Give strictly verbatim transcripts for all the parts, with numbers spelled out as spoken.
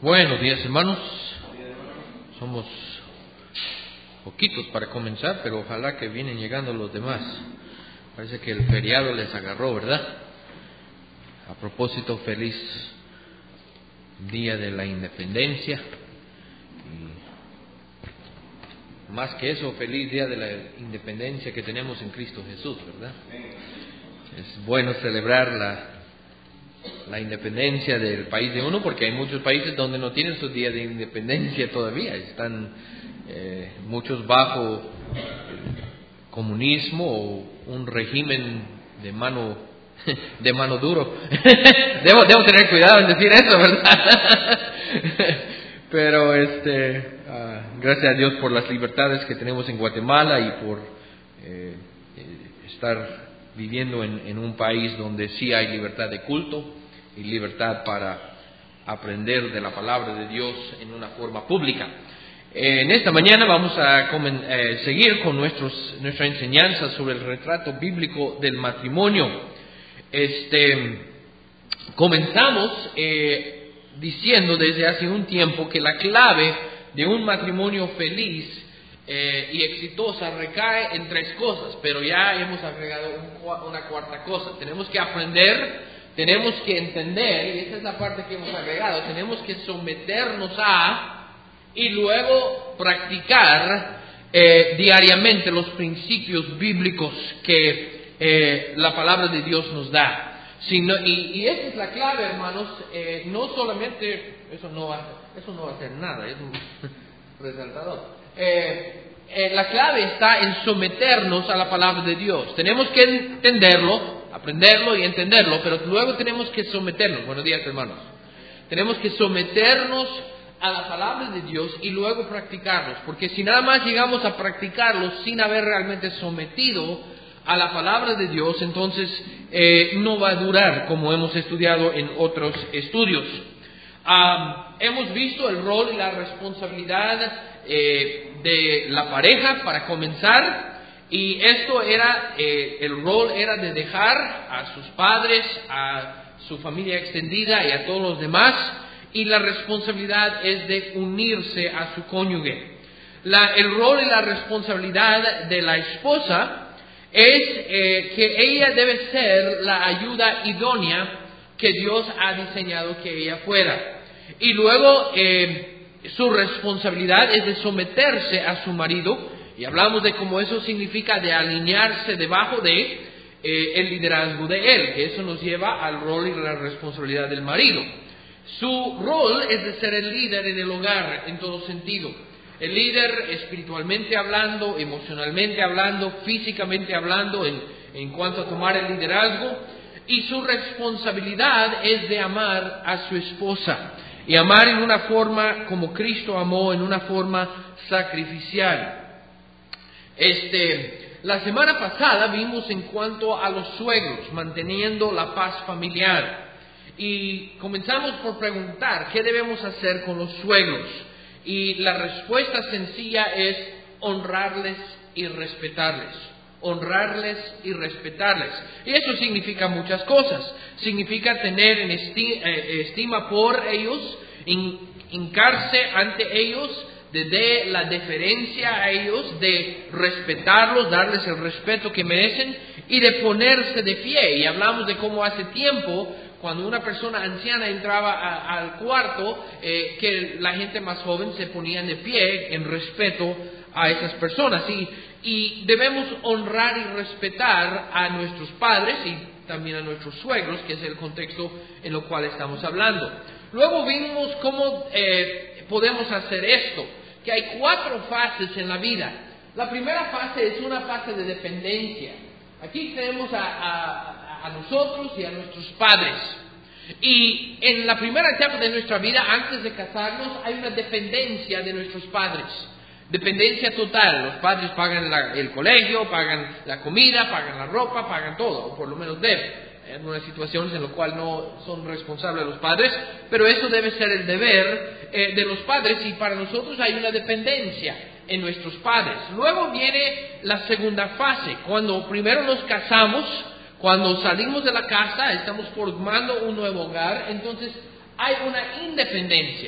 Buenos días, hermanos. Somos poquitos para comenzar, pero ojalá que vienen llegando los demás. Parece que el feriado les agarró, ¿verdad? A propósito, feliz Día de la Independencia. Y más que eso, feliz Día de la Independencia que tenemos en Cristo Jesús, ¿verdad? Es bueno celebrar la, la independencia del país de uno, porque hay muchos países donde no tienen su día de independencia todavía. Están eh, muchos bajo el comunismo o un régimen de mano de mano duro. debo, debo tener cuidado en decir eso, ¿verdad? Pero este, uh, gracias a Dios por las libertades que tenemos en Guatemala y por eh, estar viviendo en, en un país donde sí hay libertad de culto y libertad para aprender de la palabra de Dios en una forma pública. Eh, en esta mañana vamos a comen, eh, seguir con nuestros, nuestra enseñanza sobre el retrato bíblico del matrimonio. Este, comenzamos eh, diciendo desde hace un tiempo que la clave de un matrimonio feliz eh, y exitosa recae en tres cosas, pero ya hemos agregado un, una cuarta cosa. Tenemos que aprender, tenemos que entender, y esa es la parte que hemos agregado, tenemos que someternos a y luego practicar eh, diariamente los principios bíblicos que Eh, la palabra de Dios nos da. Sino, y, y esa es la clave, hermanos. Eh, no solamente, eso no va, eso no va a hacer nada, es un resaltador. Eh, eh, la clave está en someternos a la palabra de Dios. Tenemos que entenderlo, aprenderlo y entenderlo, pero luego tenemos que someternos. Buenos días, hermanos. Tenemos que someternos a la palabra de Dios y luego practicarlos, porque si nada más llegamos a practicarlos sin haber realmente sometido a la palabra de Dios, entonces eh, no va a durar, como hemos estudiado en otros estudios. Ah, hemos visto el rol y la responsabilidad eh, de la pareja para comenzar, y esto era, eh, el rol era de dejar a sus padres, a su familia extendida y a todos los demás, y la responsabilidad es de unirse a su cónyuge. La, el rol y la responsabilidad de la esposa es eh, que ella debe ser la ayuda idónea que Dios ha diseñado que ella fuera. Y luego eh, su responsabilidad es de someterse a su marido, y hablamos de cómo eso significa de alinearse debajo de eh, el liderazgo de él, que eso nos lleva al rol y la responsabilidad del marido. Su rol es de ser el líder en el hogar en todo sentido. El líder espiritualmente hablando, emocionalmente hablando, físicamente hablando, en, en cuanto a tomar el liderazgo. Y su responsabilidad es de amar a su esposa. Y amar en una forma como Cristo amó, en una forma sacrificial. Este, la semana pasada vimos en cuanto a los suegros, manteniendo la paz familiar. Y comenzamos por preguntar, ¿qué debemos hacer con los suegros? Y la respuesta sencilla es honrarles y respetarles. Honrarles y respetarles. Y eso significa muchas cosas. Significa tener en esti- eh, estima por ellos, in- hincarse ante ellos, de, de la deferencia a ellos, de respetarlos, darles el respeto que merecen y de ponerse de pie. Y hablamos de cómo hace tiempo, cuando una persona anciana entraba a, al cuarto, eh, que la gente más joven se ponía de pie en respeto a esas personas. Y, y debemos honrar y respetar a nuestros padres y también a nuestros suegros, que es el contexto en el cual estamos hablando. Luego vimos cómo eh, podemos hacer esto, que hay cuatro fases en la vida. La primera fase es una fase de dependencia. Aquí tenemos a... a a nosotros y a nuestros padres. Y en la primera etapa de nuestra vida, antes de casarnos, hay una dependencia de nuestros padres. Dependencia total. Los padres pagan la, el colegio, pagan la comida, pagan la ropa, pagan todo, o por lo menos deben. Hay algunas situaciones en las cuales no son responsables los padres, pero eso debe ser el deber eh, de los padres, y para nosotros hay una dependencia en nuestros padres. Luego viene la segunda fase, cuando primero nos casamos. Cuando salimos de la casa, estamos formando un nuevo hogar, entonces hay una independencia.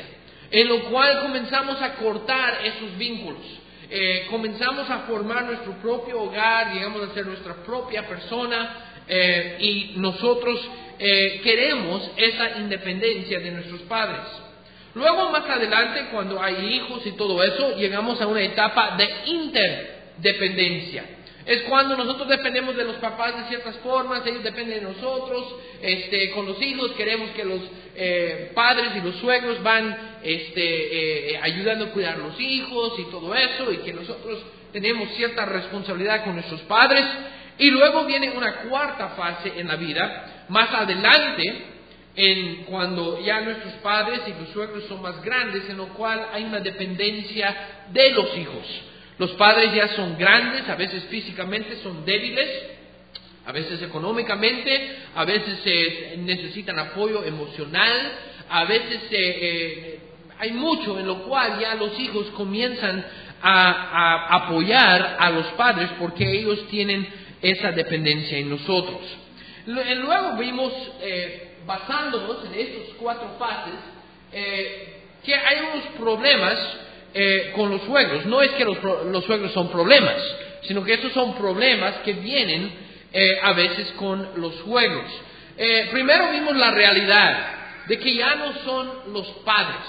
en lo cual comenzamos a cortar esos vínculos. Eh, comenzamos a formar nuestro propio hogar, llegamos a ser nuestra propia persona, eh, y nosotros eh, queremos esa independencia de nuestros padres. Luego, más adelante, cuando hay hijos y todo eso, llegamos a una etapa de interdependencia. Es cuando nosotros dependemos de los papás de ciertas formas, ellos dependen de nosotros. Este, con los hijos queremos que los eh, padres y los suegros van este, eh, ayudando a cuidar a los hijos y todo eso, y que nosotros tenemos cierta responsabilidad con nuestros padres. Y luego viene una cuarta fase en la vida, más adelante, en cuando ya nuestros padres y los suegros son más grandes, en lo cual hay una dependencia de los hijos. Los padres ya son grandes, a veces físicamente son débiles, a veces económicamente, a veces eh, necesitan apoyo emocional, a veces eh, eh, hay mucho en lo cual ya los hijos comienzan a, a apoyar a los padres porque ellos tienen esa dependencia en nosotros. Luego vimos, eh, basándonos en estas cuatro fases, eh, que hay unos problemas Eh, con los suegros. No es que los, los suegros son problemas, sino que esos son problemas que vienen eh, a veces con los suegros. Eh, primero vimos la realidad de que ya no son los padres.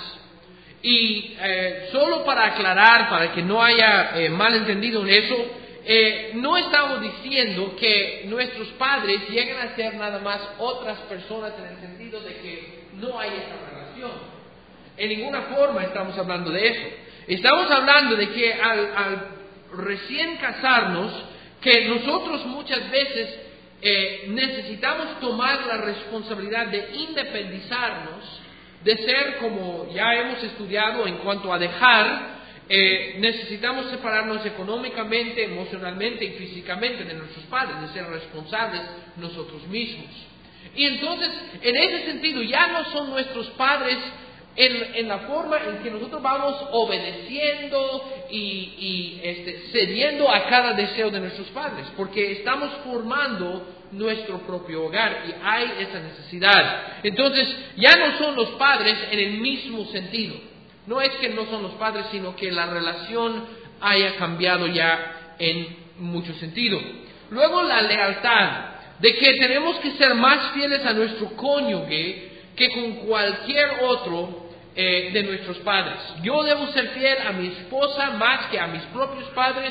Y eh, solo para aclarar, para que no haya eh, malentendido en eso, eh, no estamos diciendo que nuestros padres lleguen a ser nada más otras personas en el sentido de que no hay esa relación. En ninguna forma estamos hablando de eso. Estamos hablando de que al, al recién casarnos, que nosotros muchas veces eh, necesitamos tomar la responsabilidad de independizarnos, de ser, como ya hemos estudiado en cuanto a dejar, eh, necesitamos separarnos económicamente, emocionalmente y físicamente de nuestros padres, de ser responsables nosotros mismos. Y entonces, en ese sentido, ya no son nuestros padres En, en la forma en que nosotros vamos obedeciendo y, y este, cediendo a cada deseo de nuestros padres, porque estamos formando nuestro propio hogar y hay esa necesidad. Entonces, ya no son los padres en el mismo sentido. No es que no son los padres, sino que la relación haya cambiado ya en mucho sentido. Luego, la lealtad, de que tenemos que ser más fieles a nuestro cónyuge que con cualquier otro Eh, de nuestros padres. Yo debo ser fiel a mi esposa más que a mis propios padres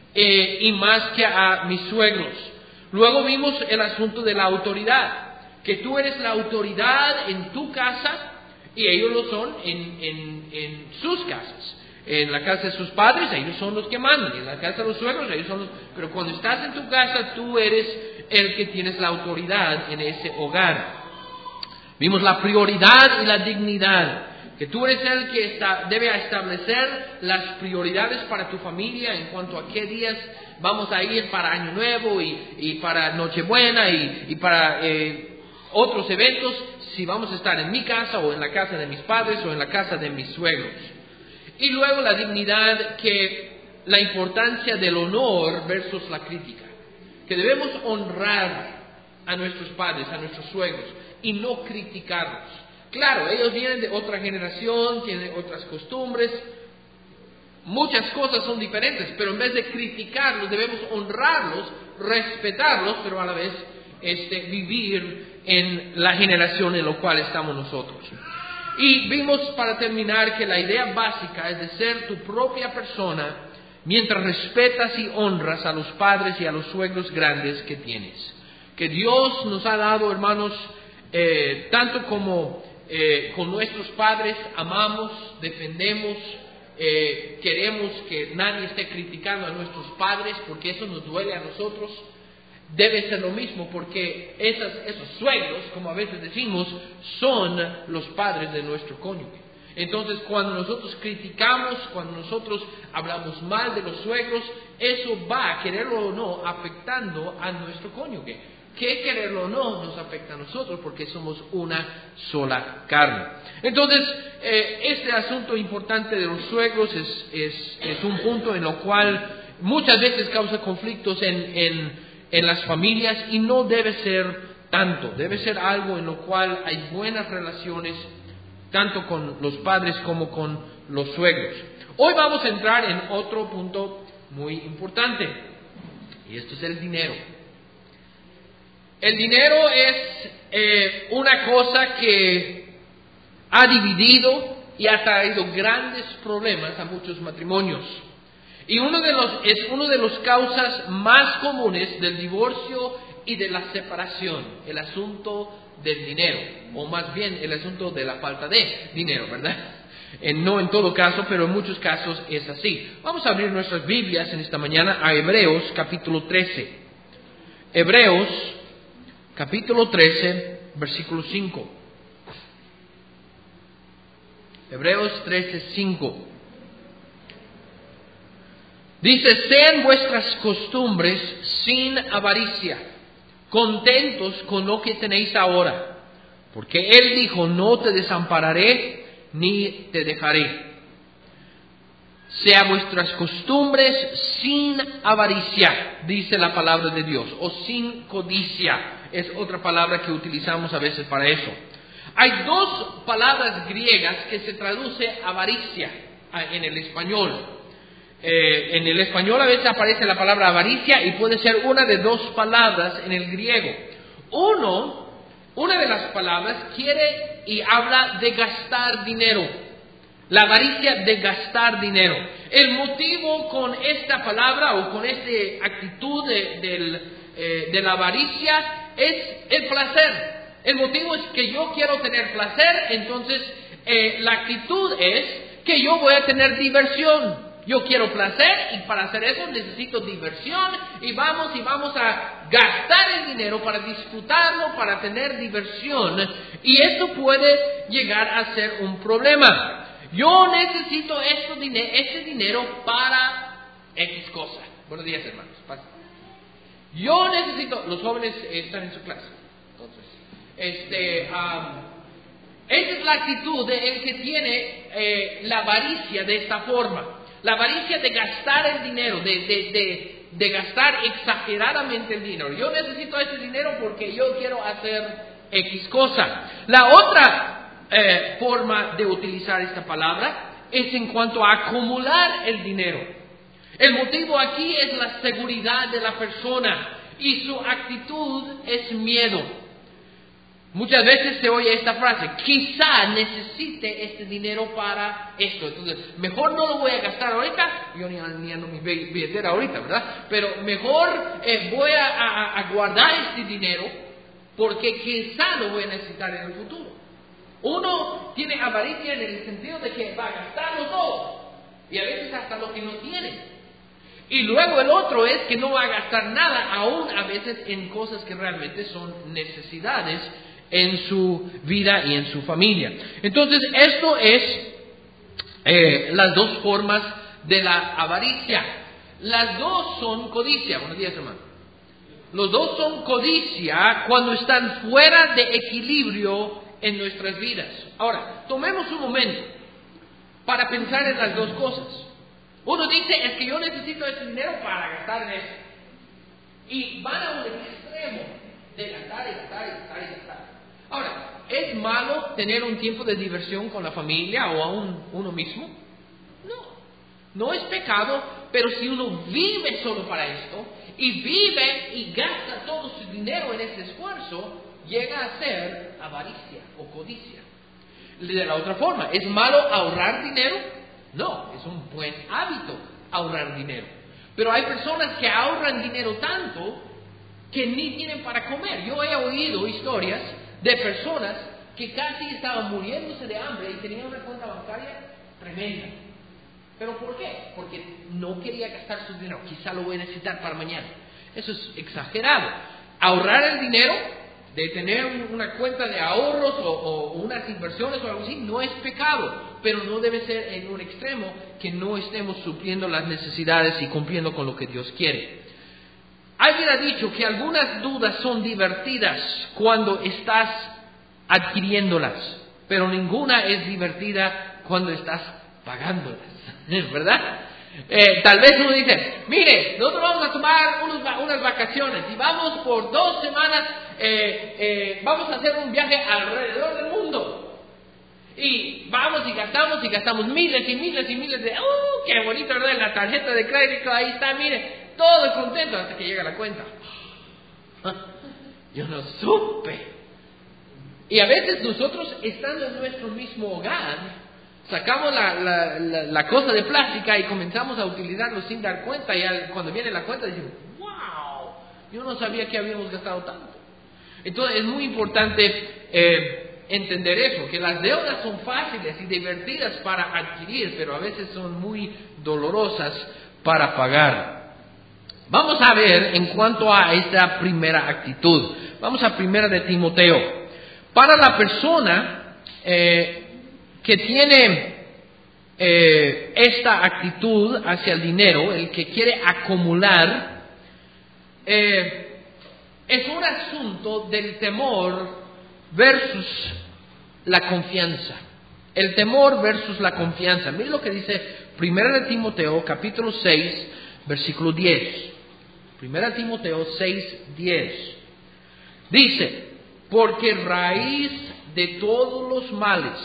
eh, y más que a mis suegros. Luego vimos el asunto de la autoridad, que tú eres la autoridad en tu casa y ellos lo son en, en, en sus casas. En la casa de sus padres ellos son los que mandan, y en la casa de los suegros ellos son los... Pero cuando estás en tu casa tú eres el que tienes la autoridad en ese hogar. Vimos la prioridad y la dignidad, que tú eres el que está, debe establecer las prioridades para tu familia en cuanto a qué días vamos a ir para Año Nuevo y, y para Nochebuena y, y para eh, otros eventos, si vamos a estar en mi casa o en la casa de mis padres o en la casa de mis suegros. Y luego la dignidad, que la importancia del honor versus la crítica, que debemos honrar a nuestros padres, a nuestros suegros y no criticarlos. Claro, ellos vienen de otra generación, tienen otras costumbres, muchas cosas son diferentes, pero en vez de criticarlos debemos honrarlos, respetarlos, pero a la vez este, vivir en la generación en la cual estamos nosotros. Y vimos, para terminar, que la idea básica es de ser tu propia persona mientras respetas y honras a los padres y a los suegros grandes que tienes. Que Dios nos ha dado, hermanos, eh, tanto como Eh, con nuestros padres amamos, defendemos, eh, queremos que nadie esté criticando a nuestros padres porque eso nos duele a nosotros. Debe ser lo mismo porque esas, esos suegros, como a veces decimos, son los padres de nuestro cónyuge. Entonces, cuando nosotros criticamos, cuando nosotros hablamos mal de los suegros, eso va, quererlo o no, afectando a nuestro cónyuge. Que quererlo o no nos afecta a nosotros porque somos una sola carne. Entonces, eh, este asunto importante de los suegros es, es, es un punto en lo cual muchas veces causa conflictos en, en, en las familias y no debe ser tanto. Debe ser algo en lo cual hay buenas relaciones tanto con los padres como con los suegros. Hoy vamos a entrar en otro punto muy importante, y esto es el dinero. El dinero es eh, una cosa que ha dividido y ha traído grandes problemas a muchos matrimonios. Y uno de los, es una de las causas más comunes del divorcio y de la separación, el asunto del dinero, o más bien el asunto de la falta de dinero, ¿verdad? Eh, no en todo caso, pero en muchos casos es así. Vamos a abrir nuestras Biblias en esta mañana a Hebreos capítulo trece. Hebreos capítulo trece, versículo cinco. Hebreos trece, cinco. Dice: sean vuestras costumbres sin avaricia, contentos con lo que tenéis ahora, porque Él dijo: no te desampararé ni te dejaré. Sea vuestras costumbres sin avaricia, dice la palabra de Dios, o sin codicia, es otra palabra que utilizamos a veces para eso. Hay dos palabras griegas que se traduce avaricia en el español. Eh, en el español a veces aparece la palabra avaricia y puede ser una de dos palabras en el griego. Uno, una de las palabras quiere y habla de gastar dinero. La avaricia de gastar dinero. El motivo con esta palabra o con esta actitud de, de, eh, de la avaricia es el placer. El motivo es que yo quiero tener placer, entonces eh, la actitud es que yo voy a tener diversión. Yo quiero placer y para hacer eso necesito diversión y vamos y vamos a gastar el dinero para disfrutarlo, para tener diversión, y eso puede llegar a ser un problema. Yo necesito este dinero, este dinero para X cosa. Buenos días, hermanos. Yo necesito, los jóvenes están en su clase, entonces, este, um, esa es la actitud de el que tiene eh, la avaricia de esta forma. La avaricia de gastar el dinero, de, de, de, de gastar exageradamente el dinero. Yo necesito ese dinero porque yo quiero hacer X cosa. La otra eh, forma de utilizar esta palabra es en cuanto a acumular el dinero. El motivo aquí es la seguridad de la persona y su actitud es miedo. Muchas veces se oye esta frase: quizá necesite este dinero para esto, entonces mejor no lo voy a gastar ahorita. Yo ni, ni ando mi billetera ahorita, ¿verdad? Pero mejor eh, voy a, a, a guardar este dinero porque quizá lo voy a necesitar en el futuro. Uno tiene avaricia en el sentido de que va a gastarlo todo y a veces hasta lo que no tiene. Y luego el otro es que no va a gastar nada, aún a veces en cosas que realmente son necesidades en su vida y en su familia. Entonces, esto es eh, las dos formas de la avaricia. Las dos son codicia. Buenos días, hermano. Los dos son codicia cuando están fuera de equilibrio en nuestras vidas. Ahora, tomemos un momento para pensar en las dos cosas. Uno dice: es que yo necesito ese dinero para gastar en eso. Y van a un extremo de gastar y gastar y gastar y gastar. Ahora, ¿es malo tener un tiempo de diversión con la familia o aún uno mismo? No, no es pecado, pero si uno vive solo para esto y vive y gasta todo su dinero en ese esfuerzo, llega a ser avaricia o codicia. De la otra forma, ¿es malo ahorrar dinero? No, es un buen hábito ahorrar dinero. Pero hay personas que ahorran dinero tanto que ni tienen para comer. Yo he oído historias de personas que casi estaban muriéndose de hambre y tenían una cuenta bancaria tremenda. ¿Pero por qué? Porque no quería gastar su dinero. Quizá lo voy a necesitar para mañana. Eso es exagerado. Ahorrar el dinero, de tener una cuenta de ahorros o, o unas inversiones o algo así, no es pecado, pero no debe ser en un extremo que no estemos supliendo las necesidades y cumpliendo con lo que Dios quiere. Alguien ha dicho que algunas dudas son divertidas cuando estás adquiriéndolas, pero ninguna es divertida cuando estás pagándolas, ¿verdad? Eh, tal vez uno dice: mire, nosotros vamos a tomar unos, unas vacaciones y vamos por dos semanas, eh, eh, vamos a hacer un viaje alrededor del mundo. Y vamos y gastamos y gastamos miles y miles y miles de... ¡Uh, qué bonito, ¿verdad? La tarjeta de crédito, ahí está, mire, todo contento hasta que llega la cuenta. Yo no supe. Y a veces nosotros, estando en nuestro mismo hogar, sacamos la, la, la, la cosa de plástica y comenzamos a utilizarlo sin dar cuenta. Y al, cuando viene la cuenta decimos, wow, yo no sabía que habíamos gastado tanto. Entonces es muy importante eh, entender eso, que las deudas son fáciles y divertidas para adquirir, pero a veces son muy dolorosas para pagar. Vamos a ver en cuanto a esta primera actitud. Vamos a primera de Timoteo. Para la persona eh, que tiene eh, esta actitud hacia el dinero, el que quiere acumular, eh, es un asunto del temor versus la confianza. El temor versus la confianza. Mire lo que dice primera de Timoteo, capítulo seis, versículo diez. primera de Timoteo seis, diez. Dice, porque raíz de todos los males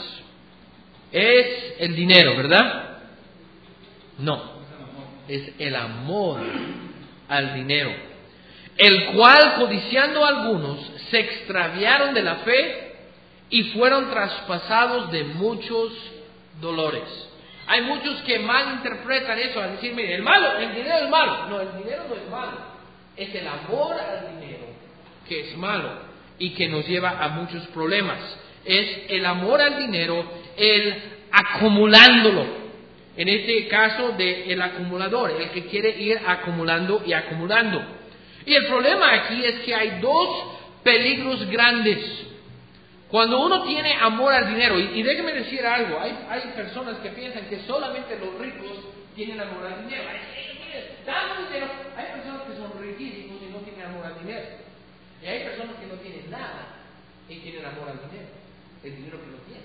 es el dinero, ¿verdad? No, es el amor al dinero, el cual, codiciando algunos, se extraviaron de la fe y fueron traspasados de muchos dolores. Hay muchos que malinterpretan eso al decir, mire, el malo, el dinero es malo. No, el dinero no es malo, es el amor al dinero que es malo y que nos lleva a muchos problemas. Es el amor al dinero, el acumulándolo. En este caso de el acumulador, el que quiere ir acumulando y acumulando. Y el problema aquí es que hay dos peligros grandes. Cuando uno tiene amor al dinero, y, y déjeme decir algo, hay, hay personas que piensan que solamente los ricos tienen amor al dinero. Dame dinero. Hay personas que son riquísimos y no tienen amor al dinero. Y hay personas que no tienen nada y tienen amor al dinero, el dinero que no tienen.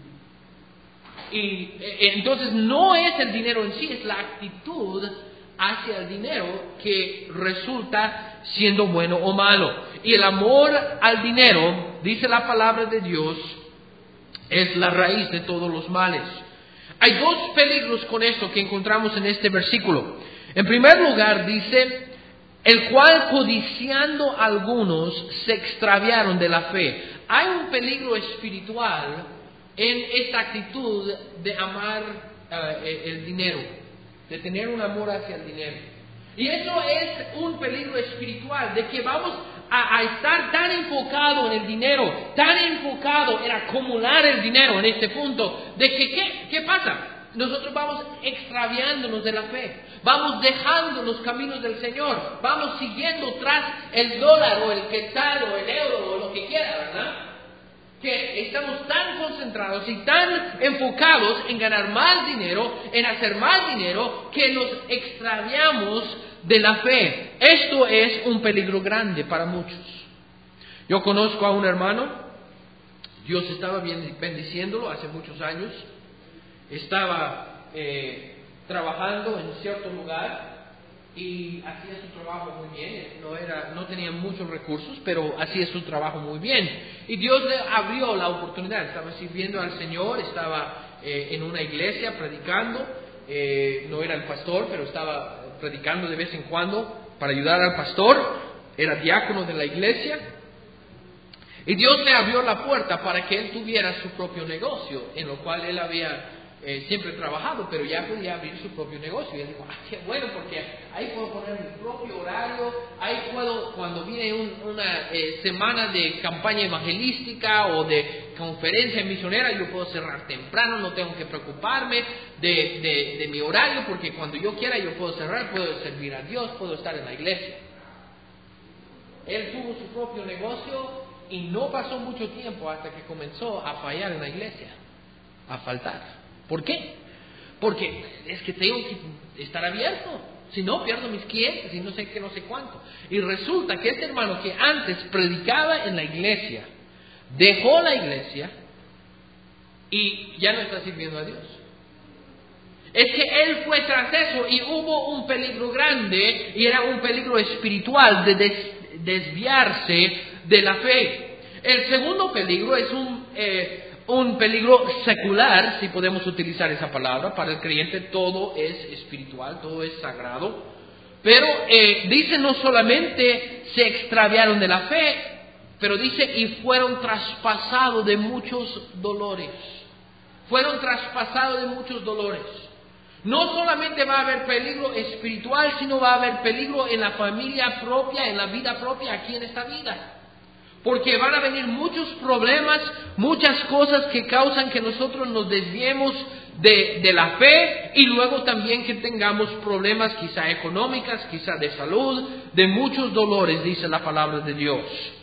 Y eh, entonces no es el dinero en sí, es la actitud hacia el dinero que resulta siendo bueno o malo. Y el amor al dinero, dice la palabra de Dios, es la raíz de todos los males. Hay dos peligros con esto que encontramos en este versículo. En primer lugar dice, el cual codiciando algunos se extraviaron de la fe. Hay un peligro espiritual en esta actitud de amar uh, el dinero, de tener un amor hacia el dinero. Y eso es un peligro espiritual, de que vamos a, a estar tan enfocado en el dinero, tan enfocado en acumular el dinero en este punto, de que ¿qué, qué pasa? Nosotros vamos extraviándonos de la fe, vamos dejando los caminos del Señor, vamos siguiendo tras el dólar o el quetzal o el euro o lo que quiera, ¿verdad? Que estamos tan concentrados y tan enfocados en ganar más dinero, en hacer más dinero, que nos extraviamos de la fe. Esto es un peligro grande para muchos. Yo conozco a un hermano, Dios estaba bendiciéndolo hace muchos años. Estaba eh, trabajando en cierto lugar y hacía su trabajo muy bien. No era, no tenía muchos recursos, pero hacía su trabajo muy bien. Y Dios le abrió la oportunidad. Estaba sirviendo al Señor, estaba eh, en una iglesia predicando. Eh, no era el pastor, pero estaba predicando de vez en cuando para ayudar al pastor. Era diácono de la iglesia. Y Dios le abrió la puerta para que él tuviera su propio negocio, en lo cual él había Eh, siempre he trabajado, pero ya podía abrir su propio negocio. Y él dijo, ah, qué bueno, porque ahí puedo poner mi propio horario, ahí puedo, cuando viene un, una eh, semana de campaña evangelística o de conferencia misionera, yo puedo cerrar temprano, no tengo que preocuparme de, de, de mi horario, porque cuando yo quiera yo puedo cerrar, puedo servir a Dios, puedo estar en la iglesia. Él tuvo su propio negocio y no pasó mucho tiempo hasta que comenzó a fallar en la iglesia, a faltar. ¿Por qué? Porque es que tengo que estar abierto, si no pierdo mis clientes y no sé qué, no sé cuánto. Y resulta que este hermano que antes predicaba en la iglesia, dejó la iglesia y ya no está sirviendo a Dios. Es que él fue tras eso y hubo un peligro grande, y era un peligro espiritual de des- desviarse de la fe. El segundo peligro es un... Eh, un peligro secular, si podemos utilizar esa palabra. Para el creyente todo es espiritual, todo es sagrado. Pero eh, dice no solamente se extraviaron de la fe, pero dice y fueron traspasados de muchos dolores. Fueron traspasados de muchos dolores. No solamente va a haber peligro espiritual, sino va a haber peligro en la familia propia, en la vida propia, aquí en esta vida. Porque van a venir muchos problemas, muchas cosas que causan que nosotros nos desviemos de, de la fe, y luego también que tengamos problemas quizá económicos, quizá de salud, de muchos dolores, dice la palabra de Dios.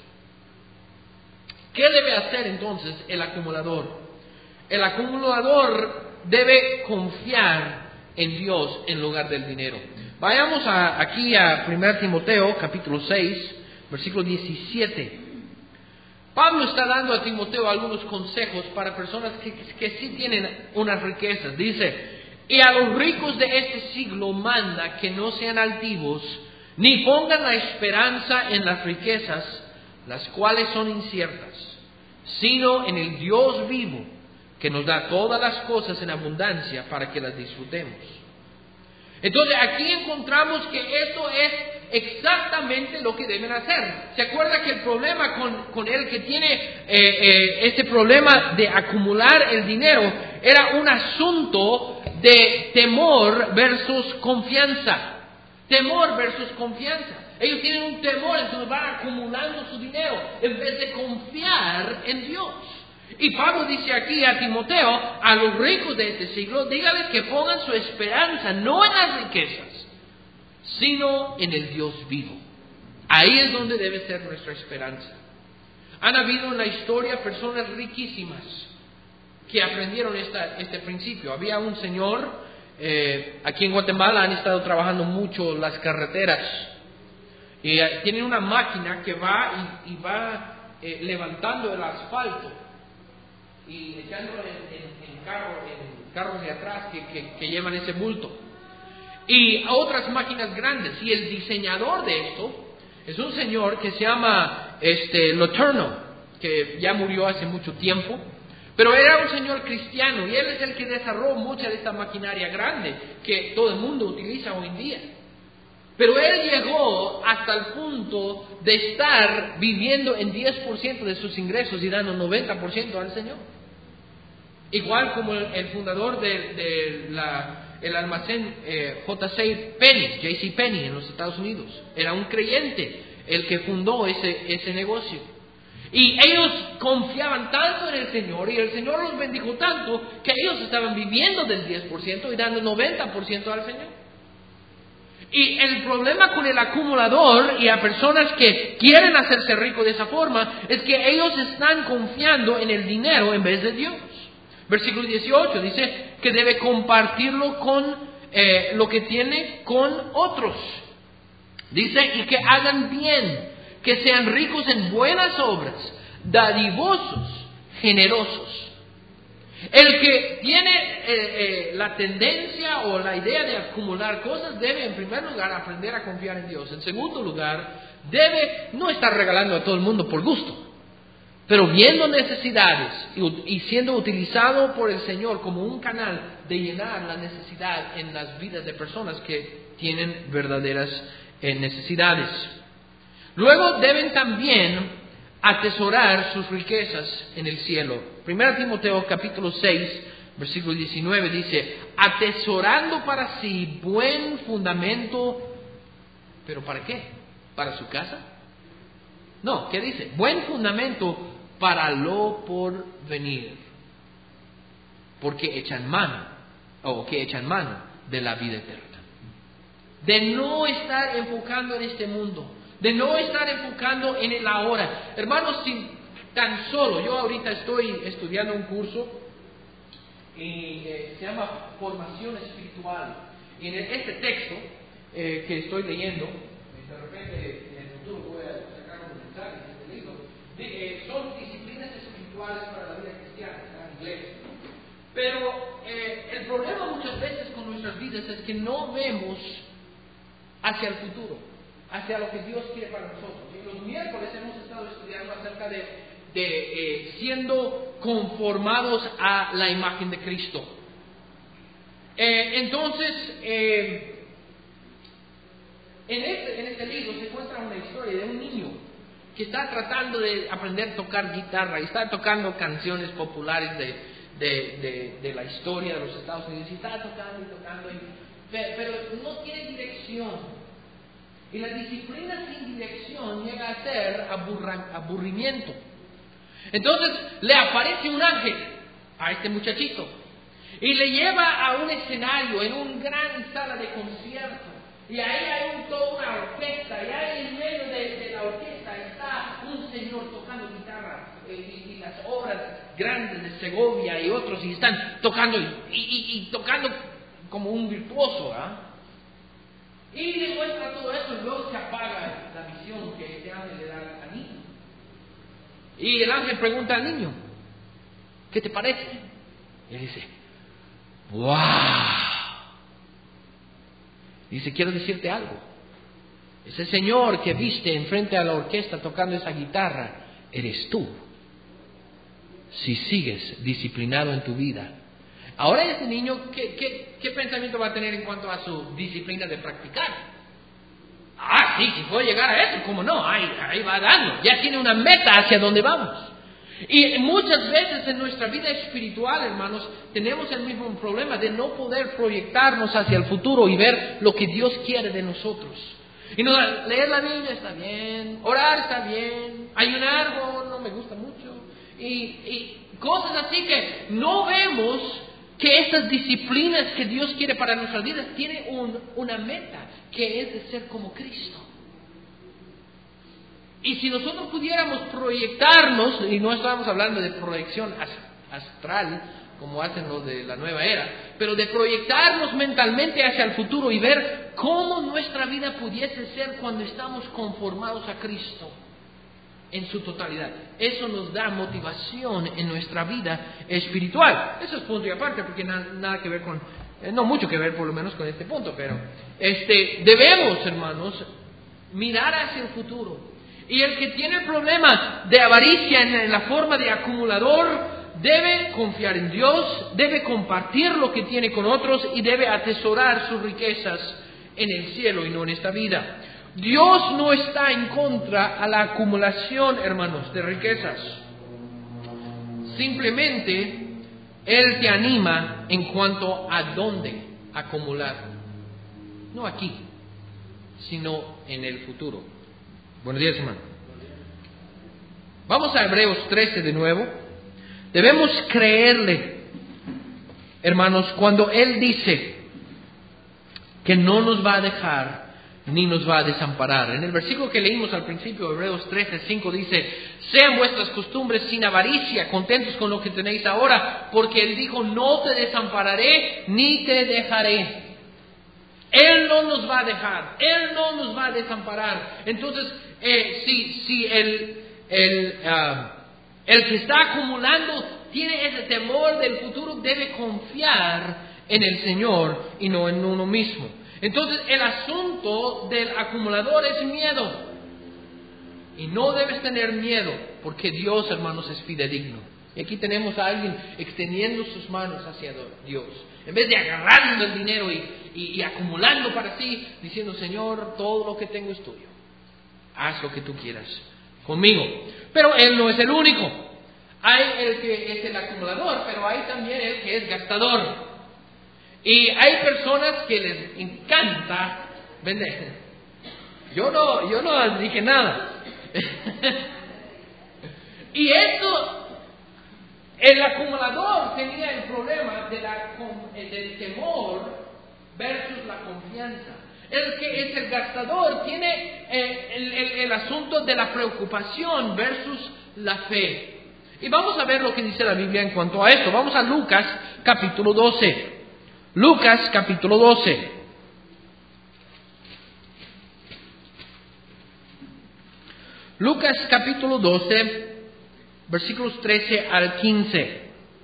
¿Qué debe hacer entonces el acumulador? El acumulador debe confiar en Dios en lugar del dinero. Vayamos a, aquí a primera Timoteo capítulo seis, versículo diecisiete. Pablo está dando a Timoteo algunos consejos para personas que, que sí tienen unas riquezas. Dice, y a los ricos de este siglo manda que no sean altivos, ni pongan la esperanza en las riquezas, las cuales son inciertas, sino en el Dios vivo, que nos da todas las cosas en abundancia para que las disfrutemos. Entonces aquí encontramos que esto es exactamente lo que deben hacer. ¿Se acuerda que el problema con, con el que tiene eh, eh, este problema de acumular el dinero era un asunto de temor versus confianza? Temor versus confianza. Ellos tienen un temor, entonces van acumulando su dinero en vez de confiar en Dios. Y Pablo dice aquí a Timoteo, a los ricos de este siglo, dígales que pongan su esperanza no en las riquezas, sino en el Dios vivo. Ahí es donde debe ser nuestra esperanza. Han habido en la historia personas riquísimas que aprendieron esta, este principio. Había un señor, eh, aquí en Guatemala han estado trabajando mucho las carreteras. Y eh, tienen una máquina que va y, y va eh, levantando el asfalto y echándolo en, en, en, carro, en carros de atrás que, que, que llevan ese bulto. Y a otras máquinas grandes. Y el diseñador de esto es un señor que se llama este, Letourneau, que ya murió hace mucho tiempo. Pero era un señor cristiano y él es el que desarrolló mucha de esta maquinaria grande que todo el mundo utiliza hoy en día. Pero él llegó hasta el punto de estar viviendo en diez por ciento de sus ingresos y dando noventa por ciento al Señor. Igual como el, el fundador de, de la, el almacén eh, J C Penney, J C Penney en los Estados Unidos. Era un creyente el que fundó ese, ese negocio. Y ellos confiaban tanto en el Señor y el Señor los bendijo tanto que ellos estaban viviendo del diez por ciento y dando noventa por ciento al Señor. Y el problema con el acumulador y a personas que quieren hacerse ricos de esa forma es que ellos están confiando en el dinero en vez de Dios. Versículo dieciocho dice que debe compartirlo con eh, lo que tiene con otros. Dice y que hagan bien, que sean ricos en buenas obras, dadivosos, generosos. El que tiene eh, eh, la tendencia o la idea de acumular cosas debe en primer lugar aprender a confiar en Dios. En segundo lugar, debe no estar regalando a todo el mundo por gusto, pero viendo necesidades y, y siendo utilizado por el Señor como un canal de llenar la necesidad en las vidas de personas que tienen verdaderas eh, necesidades. Luego deben también atesorar sus riquezas en el cielo. Primera Timoteo capítulo seis, versículo diecinueve dice, atesorando para sí buen fundamento, ¿pero para qué? ¿Para su casa? No, ¿qué dice? Buen fundamento para lo por venir, porque echan mano, o que echan mano de la vida eterna. De no estar enfocando en este mundo, de no estar enfocando en el ahora. Hermanos, si tan solo, yo ahorita estoy estudiando un curso y eh, se llama Formación Espiritual. Y en este texto eh, que estoy leyendo, de repente en el futuro voy a sacar un mensaje de este libro, de, eh, son disciplinas espirituales para la vida cristiana, en inglés. Pero eh, el problema muchas veces con nuestras vidas es que no vemos hacia el futuro, hacia lo que Dios quiere para nosotros. Y los miércoles hemos estado estudiando acerca de, de eh, siendo conformados a la imagen de Cristo. Eh, entonces, eh, en, este, en este libro se encuentra una historia de un niño que está tratando de aprender a tocar guitarra y está tocando canciones populares de, de, de, de la historia de los Estados Unidos, y está tocando y tocando, y, pero no tiene dirección. Y la disciplina sin dirección llega a ser aburra, aburrimiento. Entonces le aparece un ángel a este muchachito y le lleva a un escenario en una gran sala de concierto. Y ahí hay un, toda una orquesta, y ahí en medio de, de la orquesta está un señor tocando guitarra, eh, y, y las obras grandes de Segovia y otros, y están tocando y, y, y tocando como un virtuoso, ¿ah? Y le muestra todo eso, y luego se apaga la visión que este ángel le da al niño. Y el ángel pregunta al niño, ¿qué te parece? Y él dice, ¡wow! Dice, quiero decirte algo. Ese señor que viste enfrente a la orquesta tocando esa guitarra, eres tú. Si sigues disciplinado en tu vida. Ahora ese niño, ¿qué, qué, qué pensamiento va a tener en cuanto a su disciplina de practicar? Ah, sí, si puedo llegar a eso, ¿cómo no? Ahí, ahí va dando. Ya tiene una meta hacia donde vamos. Y muchas veces en nuestra vida espiritual, hermanos, tenemos el mismo problema de no poder proyectarnos hacia el futuro y ver lo que Dios quiere de nosotros. Y no, leer la Biblia está bien, orar está bien, ayunar oh, no me gusta mucho, y, y cosas así que no vemos que estas disciplinas que Dios quiere para nuestras vidas tienen un, una meta, que es de ser como Cristo. Y si nosotros pudiéramos proyectarnos, y no estamos hablando de proyección astral, como hacen los de la nueva era, pero de proyectarnos mentalmente hacia el futuro y ver cómo nuestra vida pudiese ser cuando estamos conformados a Cristo en su totalidad. Eso nos da motivación en nuestra vida espiritual. Eso es punto y aparte, porque nada, nada que ver con, eh, no mucho que ver por lo menos con este punto, pero este, debemos, hermanos, mirar hacia el futuro. Y el que tiene el problema de avaricia en, en la forma de acumulador, debe confiar en Dios, debe compartir lo que tiene con otros y debe atesorar sus riquezas en el cielo y no en esta vida. Dios no está en contra a la acumulación, hermanos, de riquezas. Simplemente Él te anima en cuanto a dónde acumular. No aquí, sino en el futuro. Buenos días, hermano. Vamos a Hebreos trece de nuevo. Debemos creerle, hermanos, cuando Él dice que no nos va a dejar ni nos va a desamparar. En el versículo que leímos al principio, Hebreos trece, cinco dice, sean vuestras costumbres sin avaricia, contentos con lo que tenéis ahora, porque Él dijo, no te desampararé ni te dejaré. Él no nos va a dejar, Él no nos va a desamparar. Entonces, eh, si, si el, el, uh, el que está acumulando tiene ese temor del futuro, debe confiar en el Señor y no en uno mismo. Entonces, el asunto del acumulador es miedo. Y no debes tener miedo, porque Dios, hermanos, es fidedigno. Y aquí tenemos a alguien extendiendo sus manos hacia Dios. En vez de agarrando el dinero y, y, y acumulando para sí, diciendo, Señor, todo lo que tengo es tuyo. Haz lo que tú quieras conmigo. Pero Él no es el único. Hay el que es el acumulador, pero hay también el que es gastador. Y hay personas que les encanta vender. Yo no, yo no dije nada. Y eso, el acumulador tenía el problema de la, del temor versus la confianza. El que es el gastador tiene eh, el, el, el asunto de la preocupación versus la fe. Y vamos a ver lo que dice la Biblia en cuanto a esto. Vamos a Lucas capítulo doce. Lucas capítulo doce. Lucas capítulo doce, versículos trece al quince.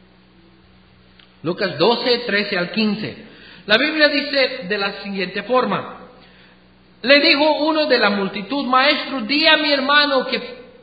Lucas doce, trece al quince. La Biblia dice de la siguiente forma. Le dijo uno de la multitud, maestro, di a mi hermano que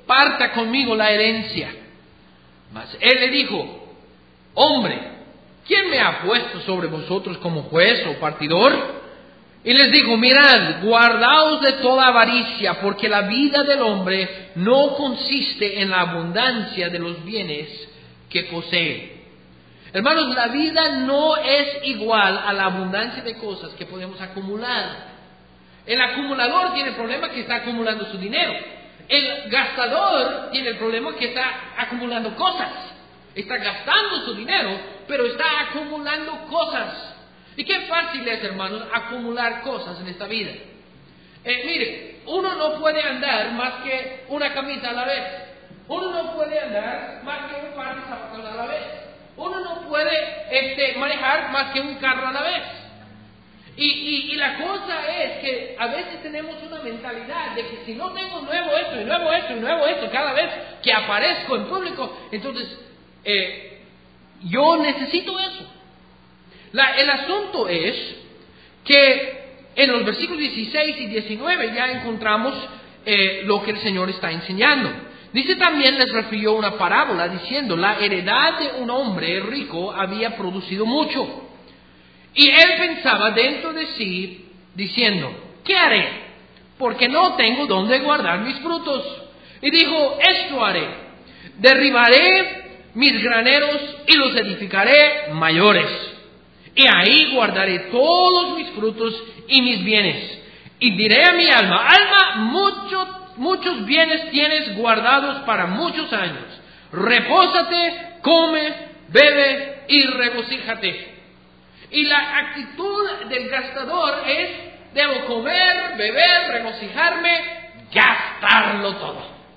parta conmigo la herencia. Mas él le dijo: hombre, ¿quién me ha puesto sobre vosotros como juez o partidor? Y les dijo: mirad, guardaos de toda avaricia, porque la vida del hombre no consiste en la abundancia de los bienes que posee. Hermanos, la vida no es igual a la abundancia de cosas que podemos acumular. El acumulador tiene el problema que está acumulando su dinero. El gastador tiene el problema que está acumulando cosas. Está gastando su dinero, pero está acumulando cosas. Y qué fácil es, hermanos, acumular cosas en esta vida. Eh, mire, uno no puede andar más que una camisa a la vez. Uno no puede andar más que un par de zapatos a la vez. Uno no puede este, manejar más que un carro a la vez. Y, y, y la cosa es que a veces tenemos una mentalidad de que si no tengo nuevo esto y nuevo esto y nuevo esto cada vez que aparezco en público, entonces eh, yo necesito eso. La, el asunto es que en los versículos dieciséis y diecinueve ya encontramos eh, lo que el Señor está enseñando. Dice también, les refirió una parábola diciendo: la heredad de un hombre rico había producido mucho. Y él pensaba dentro de sí, diciendo: ¿qué haré? Porque no tengo dónde guardar mis frutos. Y dijo: esto haré: derribaré mis graneros y los edificaré mayores. Y ahí guardaré todos mis frutos y mis bienes. Y diré a mi alma: alma, muchos, muchos bienes tienes guardados para muchos años. Repósate, come, bebe y regocíjate. Y la actitud del gastador es: debo comer, beber, regocijarme, gastarlo todo.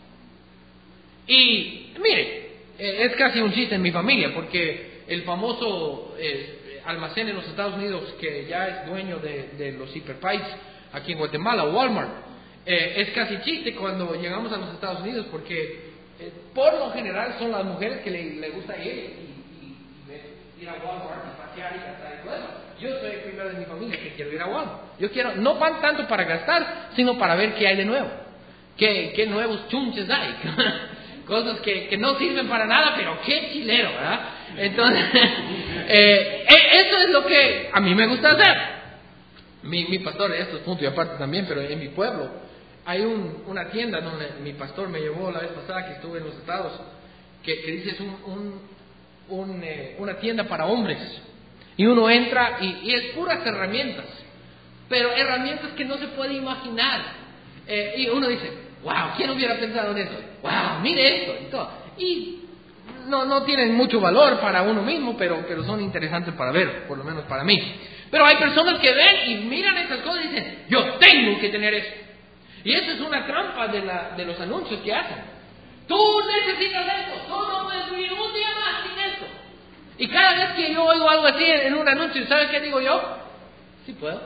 Y mire, es casi un chiste en mi familia, porque el famoso eh, almacén en los Estados Unidos, que ya es dueño de, de los hiperpais aquí en Guatemala, Walmart, eh, es casi chiste cuando llegamos a los Estados Unidos, porque eh, por lo general son las mujeres que le, le gusta ir y, y, y ir a Walmart y pasear y gastar y todo eso. Yo soy el primero de mi familia que quiero ir a Walmart. Yo quiero, no van tanto para gastar, sino para ver qué hay de nuevo, qué, qué nuevos chunches hay. Cosas que, que no sirven para nada, pero qué chilero, ¿verdad? Entonces, eh, eso es lo que a mí me gusta hacer. Mi, mi pastor, esto es punto y aparte también, pero en mi pueblo hay un, una tienda donde mi pastor me llevó la vez pasada que estuve en los Estados, que, que dice es un, un, un, eh, una tienda para hombres. Y uno entra y, y es puras herramientas, pero herramientas que no se puede imaginar. Eh, y uno dice: wow, ¿quién hubiera pensado en eso? Wow, mire esto y todo. Y no, no tienen mucho valor para uno mismo, pero, pero son interesantes para ver, por lo menos para mí. Pero hay personas que ven y miran estas cosas y dicen: yo tengo que tener esto. Y eso es una trampa de, la, de los anuncios que hacen. Tú necesitas esto, tú no puedes vivir un día más sin esto. Y cada vez que yo oigo algo así en un anuncio, ¿sabes qué digo yo? Sí puedo,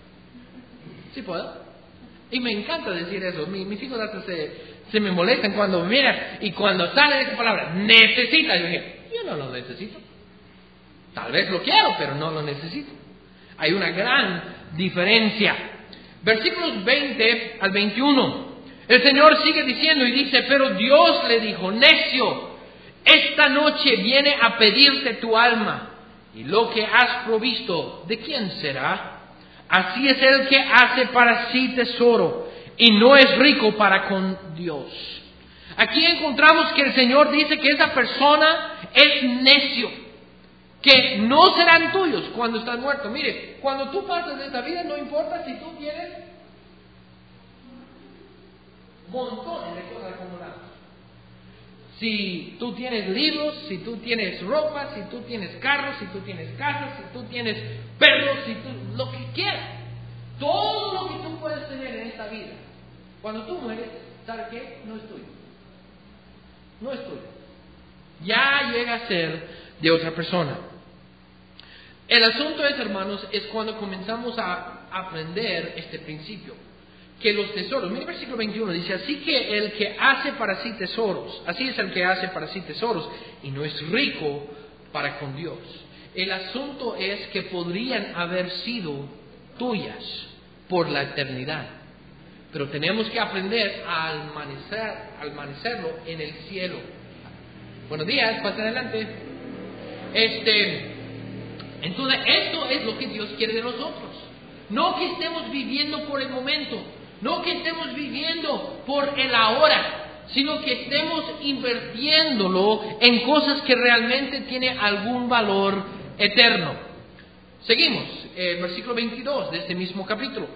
sí puedo. Y me encanta decir eso. Mi, mis hijos hasta se, se me molestan cuando miran y cuando sale esa palabra, necesita. Yo dije: yo no lo necesito. Tal vez lo quiero, pero no lo necesito. Hay una gran diferencia. Versículos veinte al veintiuno. El Señor sigue diciendo y dice: pero Dios le dijo: necio, esta noche viene a pedirte tu alma, y lo que has provisto, ¿de quién será? Así es el que hace para sí tesoro y no es rico para con Dios. Aquí encontramos que el Señor dice que esa persona es necio, que no serán tuyos cuando estás muerto. Mire, cuando tú pasas de esta vida, no importa si tú tienes montones de cosas acumuladas. Si tú tienes libros, si tú tienes ropa, si tú tienes carros, si tú tienes casas, si tú tienes perros, si tú, lo que quieras, todo lo que tú puedes tener en esta vida, cuando tú mueres, ¿sabes qué? No es tuyo. No es tuyo. Ya llega a ser de otra persona. El asunto es, hermanos, es cuando comenzamos a aprender este principio. Que los tesoros, mire el versículo veintiuno, dice: así que el que hace para sí tesoros, así es el que hace para sí tesoros, y no es rico para con Dios. El asunto es que podrían haber sido tuyas por la eternidad, pero tenemos que aprender a almacenar, almacenarlo en el cielo. Buenos días, pasa adelante. Este, entonces, esto es lo que Dios quiere de nosotros. No que estemos viviendo por el momento, no que estemos viviendo por el ahora, sino que estemos invirtiéndolo en cosas que realmente tienen algún valor eterno. Seguimos, eh, versículo veintidós de este mismo capítulo.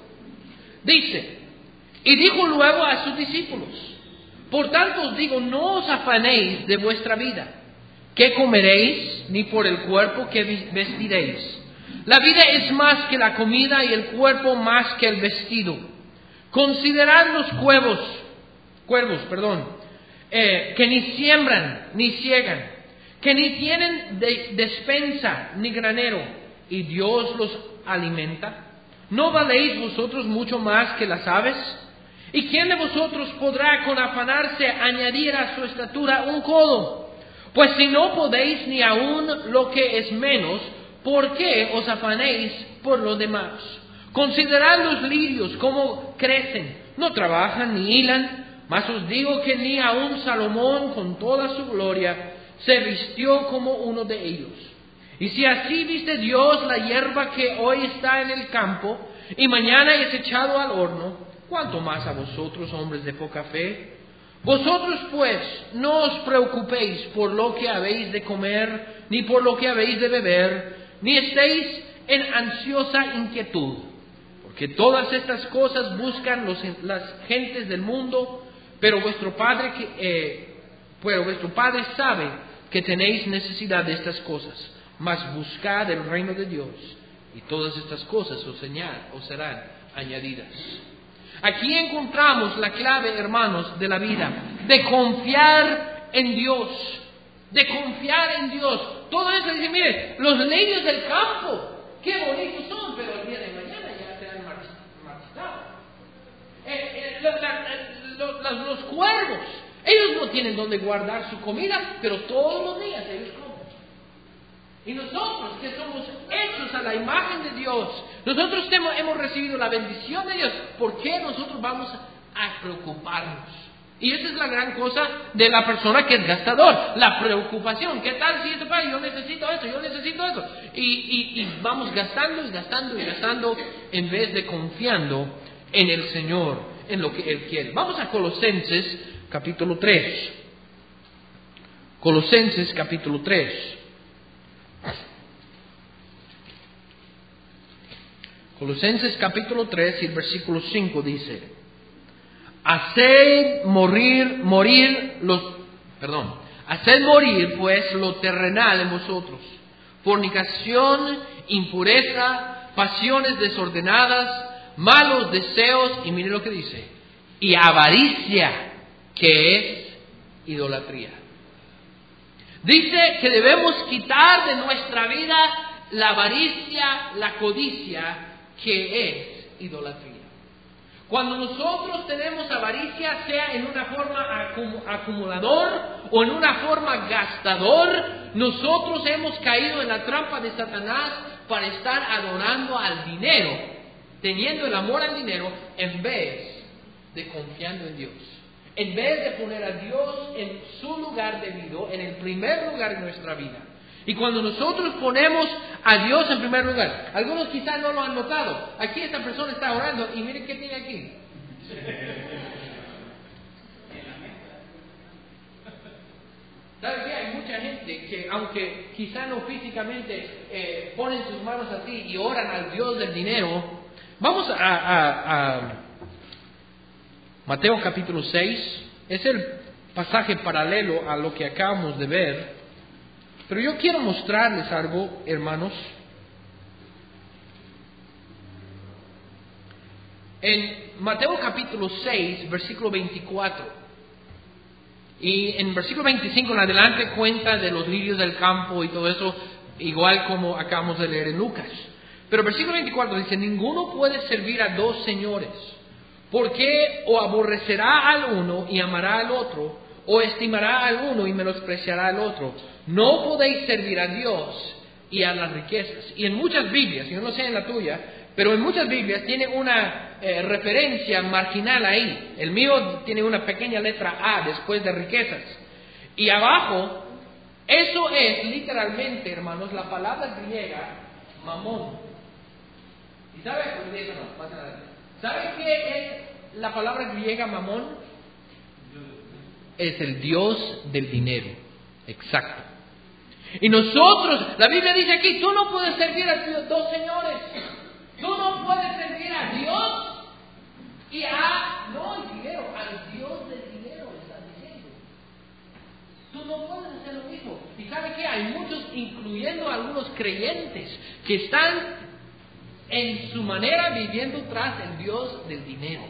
Dice, y dijo luego a sus discípulos, por tanto os digo, no os afanéis de vuestra vida, qué comeréis, ni por el cuerpo que vestiréis. La vida es más que la comida y el cuerpo más que el vestido. Considerad los cuervos, cuervos, perdón, eh, que ni siembran ni ciegan, que ni tienen de, despensa ni granero, y Dios los alimenta. ¿No valéis vosotros mucho más que las aves? ¿Y quién de vosotros podrá con afanarse añadir a su estatura un codo? Pues si no podéis ni aun lo que es menos, ¿por qué os afanéis por lo demás? Considerad los lirios cómo crecen, no trabajan ni hilan, mas os digo que ni aun Salomón con toda su gloria se vistió como uno de ellos. Y si así viste Dios la hierba que hoy está en el campo y mañana es echado al horno, ¿cuánto más a vosotros, hombres de poca fe? Vosotros pues no os preocupéis por lo que habéis de comer, ni por lo que habéis de beber, ni estéis en ansiosa inquietud, porque todas estas cosas buscan los, las gentes del mundo, pero vuestro Padre que, eh, pero vuestro Padre sabe que tenéis necesidad de estas cosas. Mas buscad el reino de Dios, y todas estas cosas os, señal, os serán añadidas. Aquí encontramos la clave, hermanos, de la vida, de confiar en Dios, de confiar en Dios. Todo eso dice, mire, los lirios del campo, qué bonitos son, pero el día de mañana ya se han marchitado. Eh, eh, los, los, los, los cuervos, ellos no tienen donde guardar su comida, pero todos los días ellos comen. Y nosotros que somos hechos a la imagen de Dios, nosotros hemos, hemos recibido la bendición de Dios, ¿por qué nosotros vamos a preocuparnos? Y esa es la gran cosa de la persona que es gastador, la preocupación. ¿Qué tal si esto pasa? Yo necesito esto, yo necesito esto. Y, y, y vamos gastando y gastando y gastando en vez de confiando en el Señor, en lo que Él quiere. Vamos a Colosenses capítulo tres. Colosenses capítulo tres. Colosenses capítulo tres y el versículo cinco dice: Haced morir, morir los, perdón, haced morir pues lo terrenal en vosotros, fornicación, impureza, pasiones desordenadas, malos deseos, y mire lo que dice, y avaricia, que es idolatría. Dice que debemos quitar de nuestra vida la avaricia, la codicia, que es idolatría. Cuando nosotros tenemos avaricia, sea en una forma acumulador o en una forma gastador, nosotros hemos caído en la trampa de Satanás para estar adorando al dinero, teniendo el amor al dinero, en vez de confiando en Dios. En vez de poner a Dios en su lugar debido, en el primer lugar de nuestra vida. Y cuando nosotros ponemos a Dios en primer lugar, algunos quizás no lo han notado. Aquí esta persona está orando y miren qué tiene aquí. ¿Sabe qué? Hay mucha gente que, aunque quizás no físicamente eh, ponen sus manos así y oran al Dios del dinero. Vamos a, a, a Mateo capítulo seis. Es el pasaje paralelo a lo que acabamos de ver. Pero yo quiero mostrarles algo, hermanos. En Mateo capítulo seis, versículo veinticuatro. Y en versículo veinticinco en adelante cuenta de los lirios del campo y todo eso, igual como acabamos de leer en Lucas. Pero versículo veinticuatro dice, ninguno puede servir a dos señores, porque o aborrecerá al uno y amará al otro, o estimará al uno y menospreciará al otro. No podéis servir a Dios y a las riquezas. Y en muchas Biblias, yo no sé en la tuya, pero en muchas Biblias tiene una eh, referencia marginal ahí. El mío tiene una pequeña letra A después de riquezas. Y abajo, eso es literalmente, hermanos, la palabra griega mamón. ¿Y sabe? ¿Sabe qué es la palabra griega mamón? Es el Dios del dinero. Exacto. Y nosotros, la Biblia dice aquí, tú no puedes servir a los dos señores. Tú no puedes servir a Dios y a, no al dinero, al Dios del dinero, está diciendo. Tú no puedes hacer lo mismo. Y ¿sabe qué? Hay muchos, incluyendo algunos creyentes, que están en su manera viviendo tras el Dios del dinero.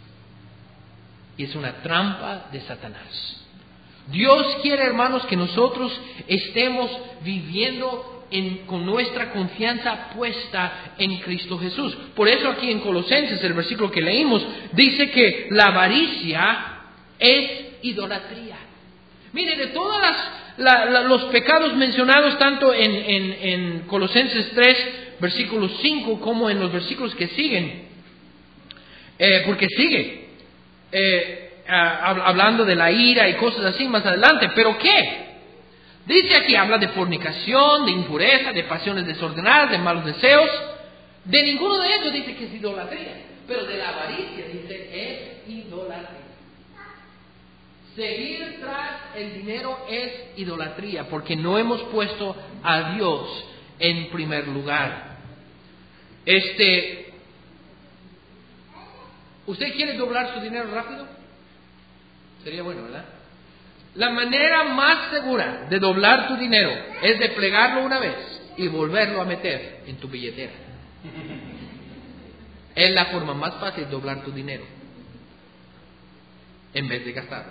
Y es una trampa de Satanás. Dios quiere, hermanos, que nosotros estemos viviendo en, con nuestra confianza puesta en Cristo Jesús. Por eso aquí en Colosenses, el versículo que leímos, dice que la avaricia es idolatría. Mire, de todos la, la, los pecados mencionados tanto en, en, en Colosenses tres, versículo cinco, como en los versículos que siguen, eh, porque sigue, eh, hablando de la ira y cosas así más adelante. ¿Pero qué? Dice aquí, habla de fornicación, de impureza, de pasiones desordenadas, de malos deseos. De ninguno de ellos dice que es idolatría, pero de la avaricia dice es idolatría. Seguir tras el dinero es idolatría, porque no hemos puesto a Dios en primer lugar. Este, ¿usted quiere doblar su dinero rápido? Sería bueno, ¿verdad? La manera más segura de doblar tu dinero es de plegarlo una vez y volverlo a meter en tu billetera. Es la forma más fácil de doblar tu dinero en vez de gastarlo.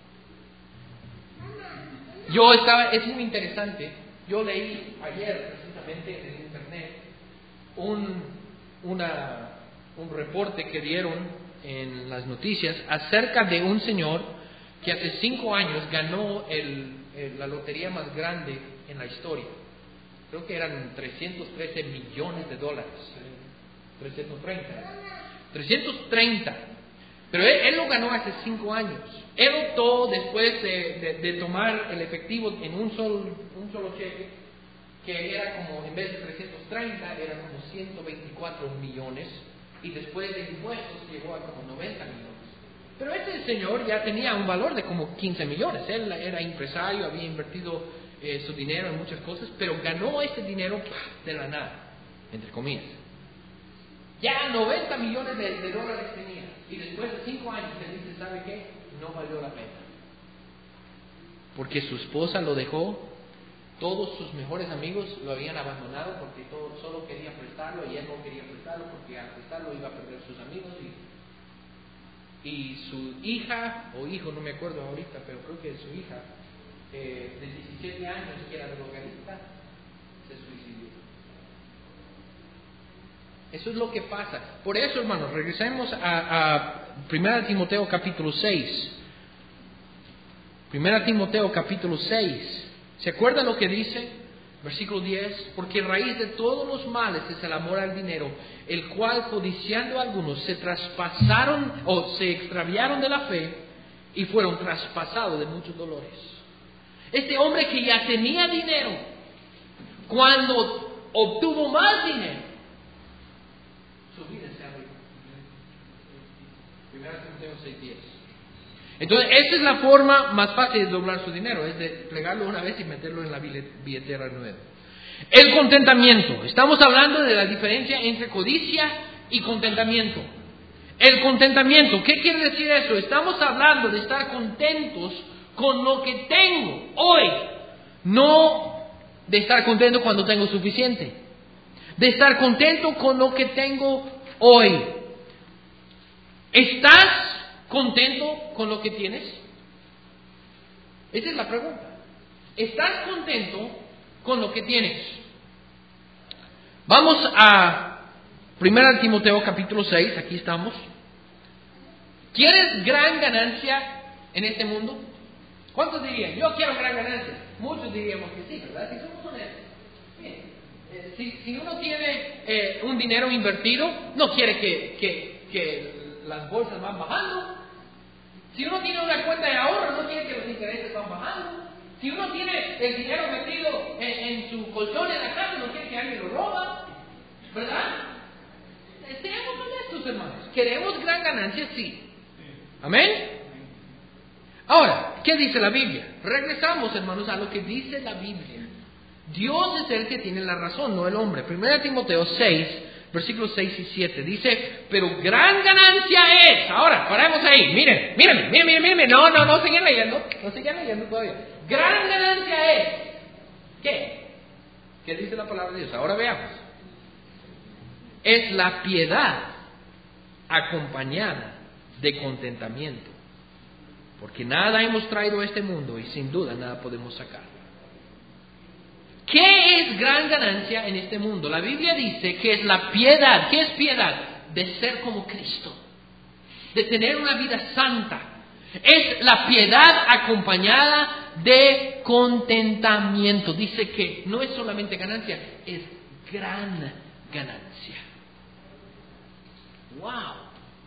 Yo estaba, es muy interesante, yo leí ayer precisamente en internet un, una, un reporte que dieron en las noticias acerca de un señor que hace cinco años ganó el, el, la lotería más grande en la historia. Creo que eran trescientos trece millones de dólares. trescientos treinta. trescientos treinta. Pero él, él lo ganó hace cinco años. Él optó después de, de, de tomar el efectivo en un solo, un solo cheque, que era como, en vez de trescientos treinta, era como ciento veinticuatro millones. Y después de impuestos llegó a como noventa millones. Pero este señor ya tenía un valor de como quince millones. Él era empresario, había invertido eh, su dinero en muchas cosas, pero ganó este dinero de la nada, entre comillas. Ya noventa millones de, de dólares tenía. Y después de cinco años él dice, ¿sabe qué? No valió la pena. Porque su esposa lo dejó, todos sus mejores amigos lo habían abandonado porque todo, solo quería prestarlo y él no quería prestarlo porque al prestarlo iba a perder sus amigos. Y, y su hija, o hijo, no me acuerdo ahorita, pero creo que es su hija, eh, de diecisiete años, que era drogadicta, se suicidó. Eso es lo que pasa. Por eso, hermanos, regresemos a, a primera Timoteo capítulo seis. primera Timoteo capítulo seis. ¿Se acuerdan lo que dice? Versículo diez. Porque raíz de todos los males es el amor al dinero, el cual, codiciando a algunos, se traspasaron o se extraviaron de la fe y fueron traspasados de muchos dolores. Este hombre que ya tenía dinero, cuando obtuvo más dinero, su vida se arruinó. primera Timoteo seis diez. Entonces, esa es la forma más fácil de doblar su dinero, es de plegarlo una vez y meterlo en la billetera nueva. El contentamiento. Estamos hablando de la diferencia entre codicia y contentamiento. El contentamiento, ¿qué quiere decir eso? Estamos hablando de estar contentos con lo que tengo hoy, no de estar contento cuando tengo suficiente. De estar contento con lo que tengo hoy. ¿Estás contento con lo que tienes? Esa es la pregunta. ¿Estás contento con lo que tienes? Vamos a primera Timoteo capítulo seis, aquí estamos. ¿Quieres gran ganancia en este mundo? ¿Cuántos dirían? Yo quiero gran ganancia. Muchos diríamos que sí, ¿verdad? Si somos honestos. Bien. Eh, si, si uno tiene eh, un dinero invertido, no quiere que, que, que las bolsas van bajando. Si uno tiene una cuenta de ahorro, no quiere que los intereses van bajando. Si uno tiene el dinero metido en, en su colchón en la casa, no quiere que alguien lo roba. ¿Verdad? Seamos honestos, hermanos. ¿Queremos gran ganancia? Sí. ¿Amén? Ahora, ¿qué dice la Biblia? Regresamos, hermanos, a lo que dice la Biblia. Dios es el que tiene la razón, no el hombre. Primera Timoteo seis, versículos seis y siete. Dice, pero gran ganancia es. Ahora, paramos ahí. Miren, miren, miren, miren, miren. No, no, no sigan leyendo. No sigan leyendo todavía. Gran ganancia es. ¿Qué? ¿Qué dice la palabra de Dios? Ahora veamos. Es la piedad acompañada de contentamiento. Porque nada hemos traído a este mundo y sin duda nada podemos sacar. ¿Qué es gran ganancia en este mundo? La Biblia dice que es la piedad. ¿Qué es piedad? De ser como Cristo. De tener una vida santa. Es la piedad acompañada de contentamiento. Dice que no es solamente ganancia, es gran ganancia. ¡Wow!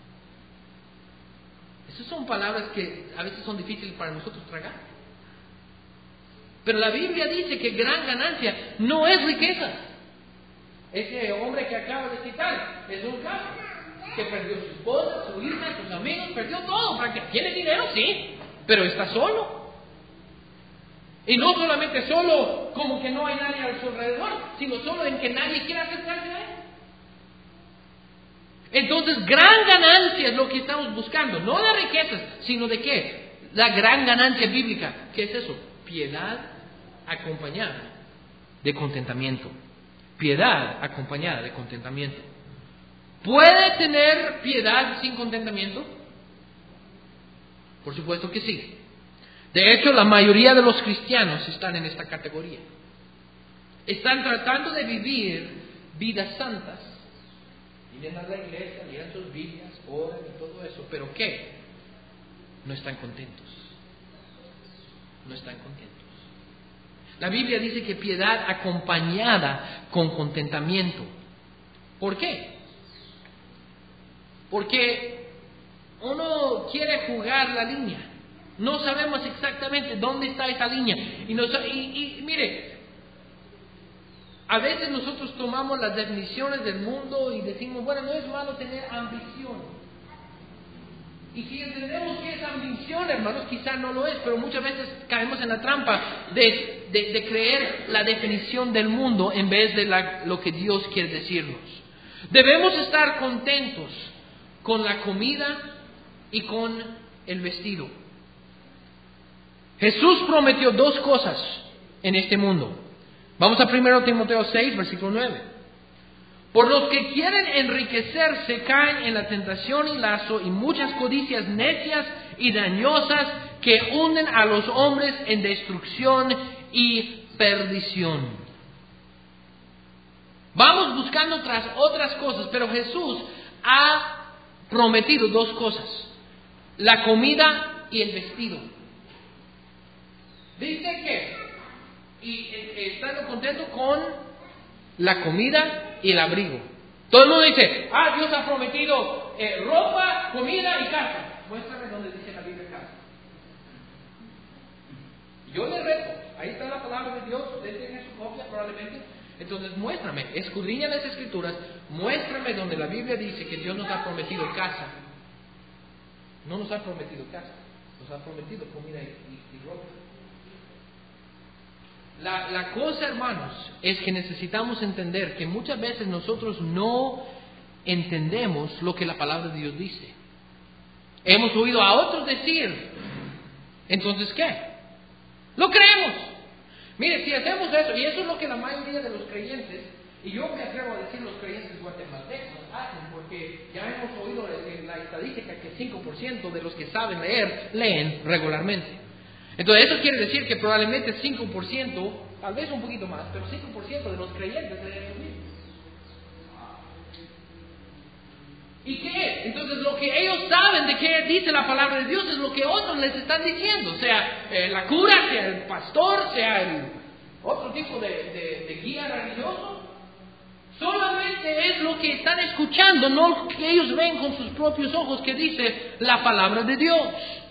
Esas son palabras que a veces son difíciles para nosotros tragar. Pero la Biblia dice que gran ganancia no es riqueza. Ese hombre que acabo de citar es un caso que perdió su esposa, su hija, sus amigos, perdió todo. ¿Para qué? ¿Tiene dinero? Sí, pero está solo. Y no solamente solo como que no hay nadie a su alrededor, sino solo en que nadie quiere acercarse a él. Entonces, gran ganancia es lo que estamos buscando, no de riquezas, sino de qué? La gran ganancia bíblica. ¿Qué es eso? Piedad acompañada de contentamiento. Piedad acompañada de contentamiento. ¿Puede tener piedad sin contentamiento? Por supuesto que sí. De hecho, la mayoría de los cristianos están en esta categoría. Están tratando de vivir vidas santas. Vienen a la iglesia, lean sus Biblias, oran y todo eso. ¿Pero qué? No están contentos. No están contentos. La Biblia dice que piedad acompañada con contentamiento. ¿Por qué? Porque uno quiere jugar la línea. No sabemos exactamente dónde está esa línea. Y, nos, y, y mire, a veces nosotros tomamos las definiciones del mundo y decimos, bueno, no es malo tener ambición. Y si entendemos que es ambición, hermanos, quizá no lo es, pero muchas veces caemos en la trampa de, de, de creer la definición del mundo en vez de la, lo que Dios quiere decirnos. Debemos estar contentos con la comida y con el vestido. Jesús prometió dos cosas en este mundo. Vamos a primera Timoteo seis, versículo nueve. Por los que quieren enriquecerse caen en la tentación y lazo y muchas codicias necias y dañosas que hunden a los hombres en destrucción y perdición. Vamos buscando tras otras cosas, pero Jesús ha prometido dos cosas: la comida y el vestido. Dice que y estando contento con la comida y el abrigo. Todo el mundo dice, ah, Dios ha prometido eh, ropa, comida y casa. Muéstrame dónde dice la Biblia casa. Yo le reto, ahí está la palabra de Dios, usted tiene su copia probablemente. Entonces muéstrame, escudriña las escrituras, muéstrame donde la Biblia dice que Dios nos ha prometido casa. No nos ha prometido casa, nos ha prometido comida y, y, y ropa. La, la cosa, hermanos, es que necesitamos entender que muchas veces nosotros no entendemos lo que la palabra de Dios dice. Hemos oído a otros decir, entonces ¿qué? Lo creemos. Mire, si hacemos eso, y eso es lo que la mayoría de los creyentes, y yo me atrevo a decir los creyentes guatemaltecos hacen, porque ya hemos oído en la estadística que cinco por ciento de los que saben leer, leen regularmente. Entonces eso quiere decir que probablemente cinco por ciento, tal vez un poquito más, pero cinco por ciento de los creyentes leen su Biblia. ¿Y qué? Entonces lo que ellos saben de qué dice la palabra de Dios es lo que otros les están diciendo, sea eh, la cura, sea el pastor, sea el otro tipo de, de, de guía religioso. Solamente es lo que están escuchando, no lo que ellos ven con sus propios ojos, que dice la palabra de Dios.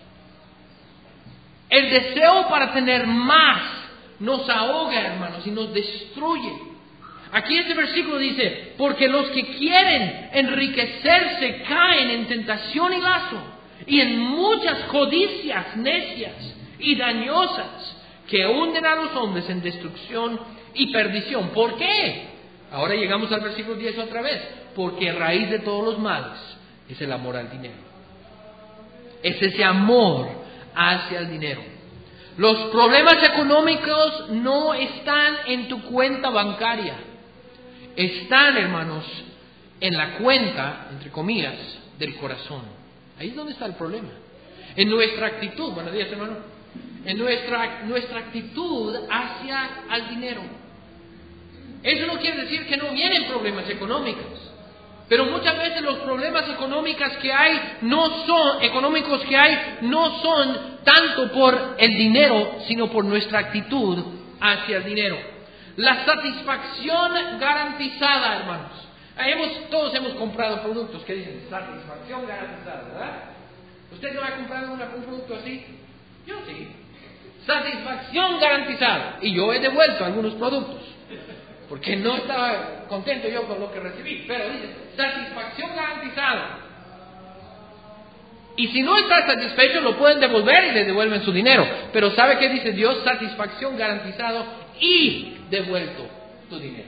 El deseo para tener más nos ahoga, hermanos, y nos destruye. Aquí este versículo dice, porque los que quieren enriquecerse caen en tentación y lazo, y en muchas codicias necias y dañosas, que hunden a los hombres en destrucción y perdición. ¿Por qué? Ahora llegamos al versículo diez otra vez. Porque raíz de todos los males es el amor al dinero. Es ese amor hacia el dinero. Los problemas económicos no están en tu cuenta bancaria. Están, hermanos, en la cuenta, entre comillas, del corazón. Ahí es donde está el problema. En nuestra actitud, buenos días, hermano. En nuestra, nuestra actitud hacia el dinero. Eso no quiere decir que no vienen problemas económicos, pero muchas veces los problemas económicos que hay no son económicos que hay no son tanto por el dinero, sino por nuestra actitud hacia el dinero. La satisfacción garantizada, hermanos. Hemos, todos hemos comprado productos que dicen satisfacción garantizada, ¿verdad? ¿Usted no ha comprado una, un producto así? Yo sí. Satisfacción garantizada. Y yo he devuelto algunos productos, porque no estaba contento yo con lo que recibí. Pero dice, satisfacción garantizada. Y si no está satisfecho, lo pueden devolver y le devuelven su dinero. Pero ¿sabe qué dice Dios? Satisfacción garantizado y devuelto tu dinero.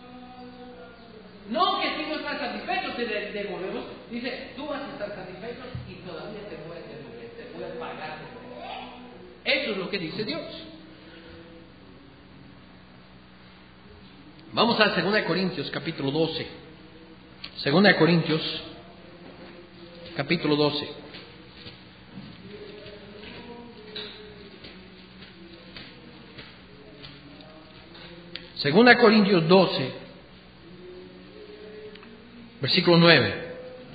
No que si no estás satisfecho te devolvemos. Dice, tú vas a estar satisfecho y todavía te voy a devolver, te voy a pagar. Eso es lo que dice Dios. Vamos a segunda de Corintios, capítulo doce. segunda de Corintios, capítulo doce. segunda de Corintios doce, versículo nueve.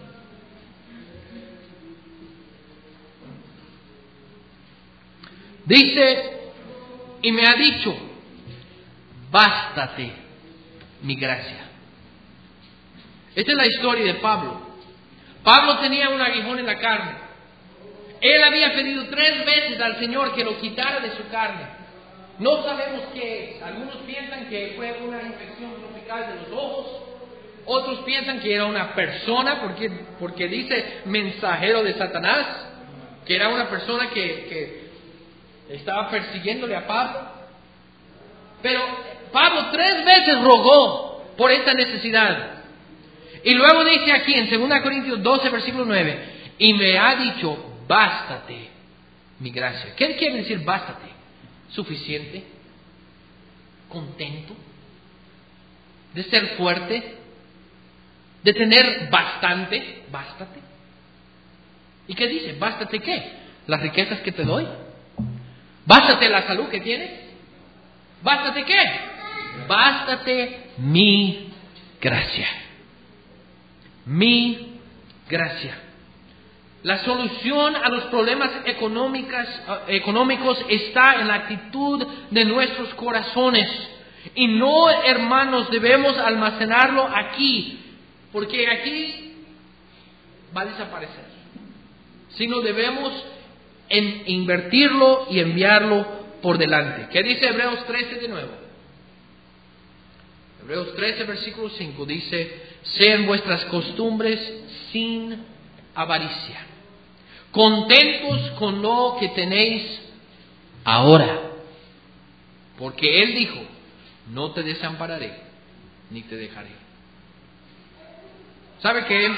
Dice, y me ha dicho, bástate mi gracia. Esta es la historia de Pablo. Pablo tenía un aguijón en la carne. Él había pedido tres veces al Señor que lo quitara de su carne. No sabemos qué es. Algunos piensan que fue una infección tropical de los ojos. Otros piensan que era una persona, porque, porque dice mensajero de Satanás, que era una persona que, que estaba persiguiéndole a Pablo. Pero Pablo tres veces rogó por esta necesidad. Y luego dice aquí en segunda de Corintios doce, versículo nueve, y me ha dicho, bástate mi gracia. ¿Qué quiere decir bástate? Suficiente, contento, de ser fuerte, de tener bastante, bástate. ¿Y qué dice? ¿Bástate qué? ¿Las riquezas que te doy? ¿Bástate la salud que tienes? ¿Bástate qué? Bástate mi gracia. Mi gracia. La solución a los problemas económicos, económicos está en la actitud de nuestros corazones. Y no, hermanos, debemos almacenarlo aquí, porque aquí va a desaparecer. Sino debemos en invertirlo y enviarlo por delante. ¿Qué dice Hebreos trece de nuevo? Hebreos trece, versículo cinco dice, sean vuestras costumbres sin avaricia, contentos con lo que tenéis ahora, porque Él dijo, no te desampararé ni te dejaré. ¿Sabe qué?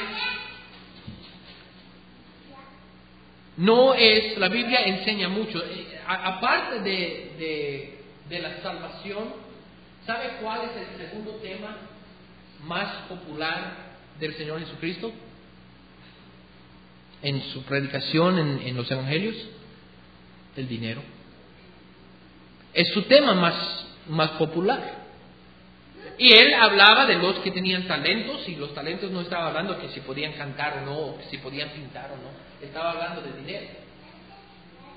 No es, la Biblia enseña mucho, a, aparte de, de, de la salvación. ¿Sabe cuál es el segundo tema más popular del Señor Jesucristo en su predicación en, en los evangelios? El dinero. Es su tema más, más popular. Y él hablaba de los que tenían talentos, y los talentos no estaba hablando que si podían cantar o no, o que si podían pintar o no. Estaba hablando de dinero.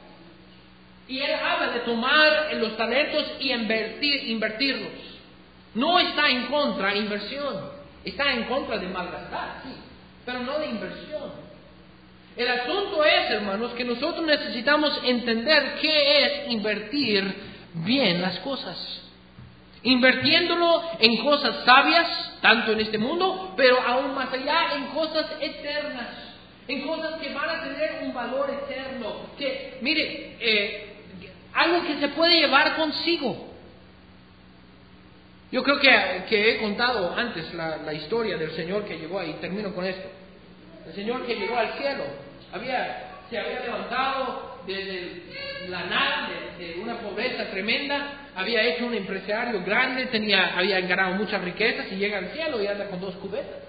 Y él habla de tomar los talentos y invertir, invertirlos. No está en contra de inversión. Está en contra de malgastar, sí, pero no de inversión. El asunto es, hermanos, que nosotros necesitamos entender qué es invertir bien las cosas. Invirtiéndolo en cosas sabias, tanto en este mundo, pero aún más allá, en cosas eternas. En cosas que van a tener un valor eterno. Que, mire, eh, algo que se puede llevar consigo. Yo creo que, que he contado antes la, la historia del Señor que llegó ahí. Termino con esto. El Señor que llegó al cielo había, se había levantado desde la nada, de, de una pobreza tremenda. Había hecho un empresario grande, tenía, había ganado muchas riquezas y llega al cielo y anda con dos cubetas.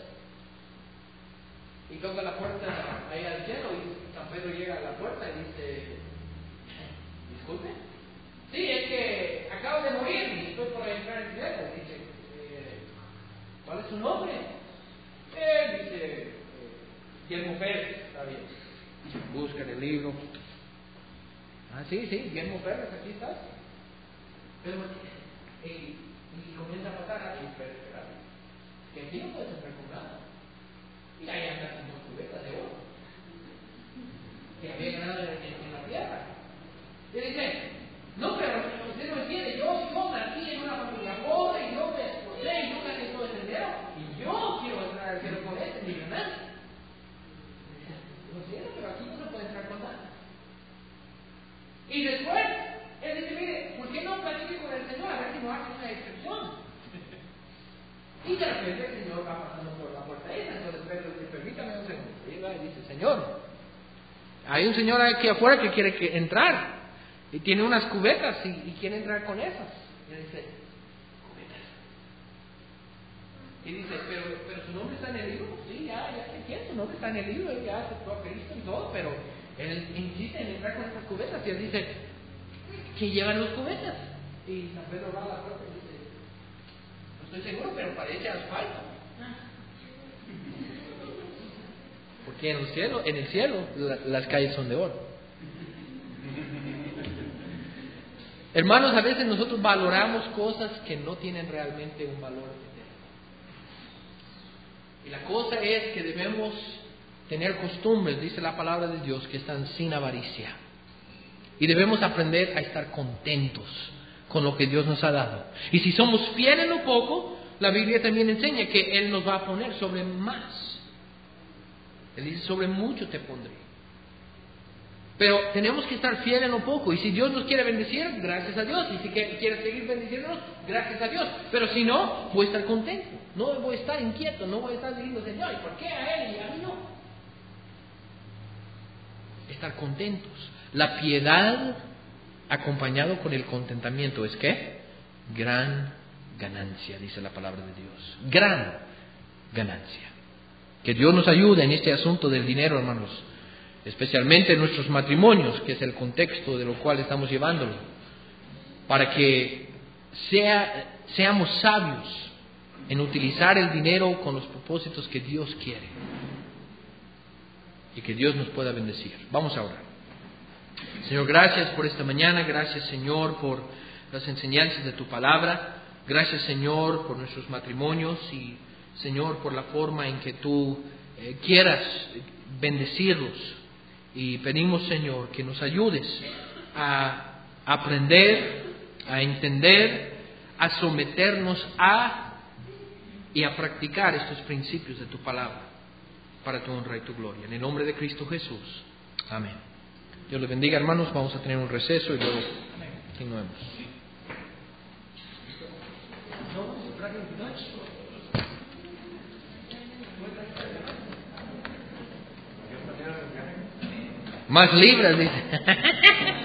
Y toca la puerta ahí al cielo y San Pedro llega a la puerta y dice: disculpe. Sí, es que acabo de morir y estoy por entrar en el cielo. Dice: eh, ¿cuál es su nombre? Él dice: eh, Guillermo Pérez. Está bien. Busca en el libro. Ah, sí, sí, Guillermo Pérez, aquí estás. Pero, y, y comienza a pasar a Pérez, que aquí no puedes entrar con nada. Y ahí andan con dos cubetas de oro que había ganado en, en la tierra. Y dice: no, pero usted no entiende, yo, yo nací en una familia pobre y yo me esforcé y yo gané todo ese dinero y yo quiero entrar al cielo con este millonario. Lo siento, pero aquí no se puede entrar con nada. Y después, él dice: mire, ¿por qué no platique con el Señor a ver si no hace una excepción? Y de repente el Señor va pasando por la puerta esa. Entonces Pedro dice: permítame un segundo. Y va y dice: Señor, hay un señor aquí afuera que quiere que entrar y tiene unas cubetas y, y quiere entrar con esas. Y él dice: cubetas. Y dice: pero, pero su nombre está en el libro. Sí, ya, ya sé quién, su nombre está en el libro, él ya aceptó a Cristo y todo, pero él insiste en entrar con estas cubetas. Y él dice: ¿qué llevan los cubetas? Y San Pedro va a la puerta y dice: no estoy seguro, pero parece asfalto. Porque en el cielo, en el cielo la, las calles son de oro. Hermanos, a veces nosotros valoramos cosas que no tienen realmente un valor eterno. Y la cosa es que debemos tener costumbres, dice la palabra de Dios, que están sin avaricia. Y debemos aprender a estar contentos con lo que Dios nos ha dado. Y si somos fieles en lo poco, la Biblia también enseña que Él nos va a poner sobre más. Él dice: sobre mucho te pondré. Pero tenemos que estar fieles en lo poco. Y si Dios nos quiere bendecir, gracias a Dios. Y si quiere seguir bendiciéndonos, gracias a Dios. Pero si no, voy a estar contento. No voy a estar inquieto. No voy a estar diciendo: Señor, ¿y por qué a Él y a mí no? Estar contentos. La piedad acompañado con el contentamiento es ¿qué? Gran ganancia, dice la palabra de Dios. Gran ganancia. Que Dios nos ayude en este asunto del dinero, hermanos, especialmente en nuestros matrimonios, que es el contexto de lo cual estamos llevándolo, para que sea, seamos sabios en utilizar el dinero con los propósitos que Dios quiere y que Dios nos pueda bendecir. Vamos a orar. Señor, gracias por esta mañana, gracias, Señor, por las enseñanzas de tu palabra, gracias, Señor, por nuestros matrimonios y, Señor, por la forma en que tú eh, quieras bendecirlos. Y pedimos, Señor, que nos ayudes a aprender, a entender, a someternos a y a practicar estos principios de tu palabra para tu honra y tu gloria. En el nombre de Cristo Jesús. Amén. Dios les bendiga, hermanos. Vamos a tener un receso y luego continuemos. Más libras, dice.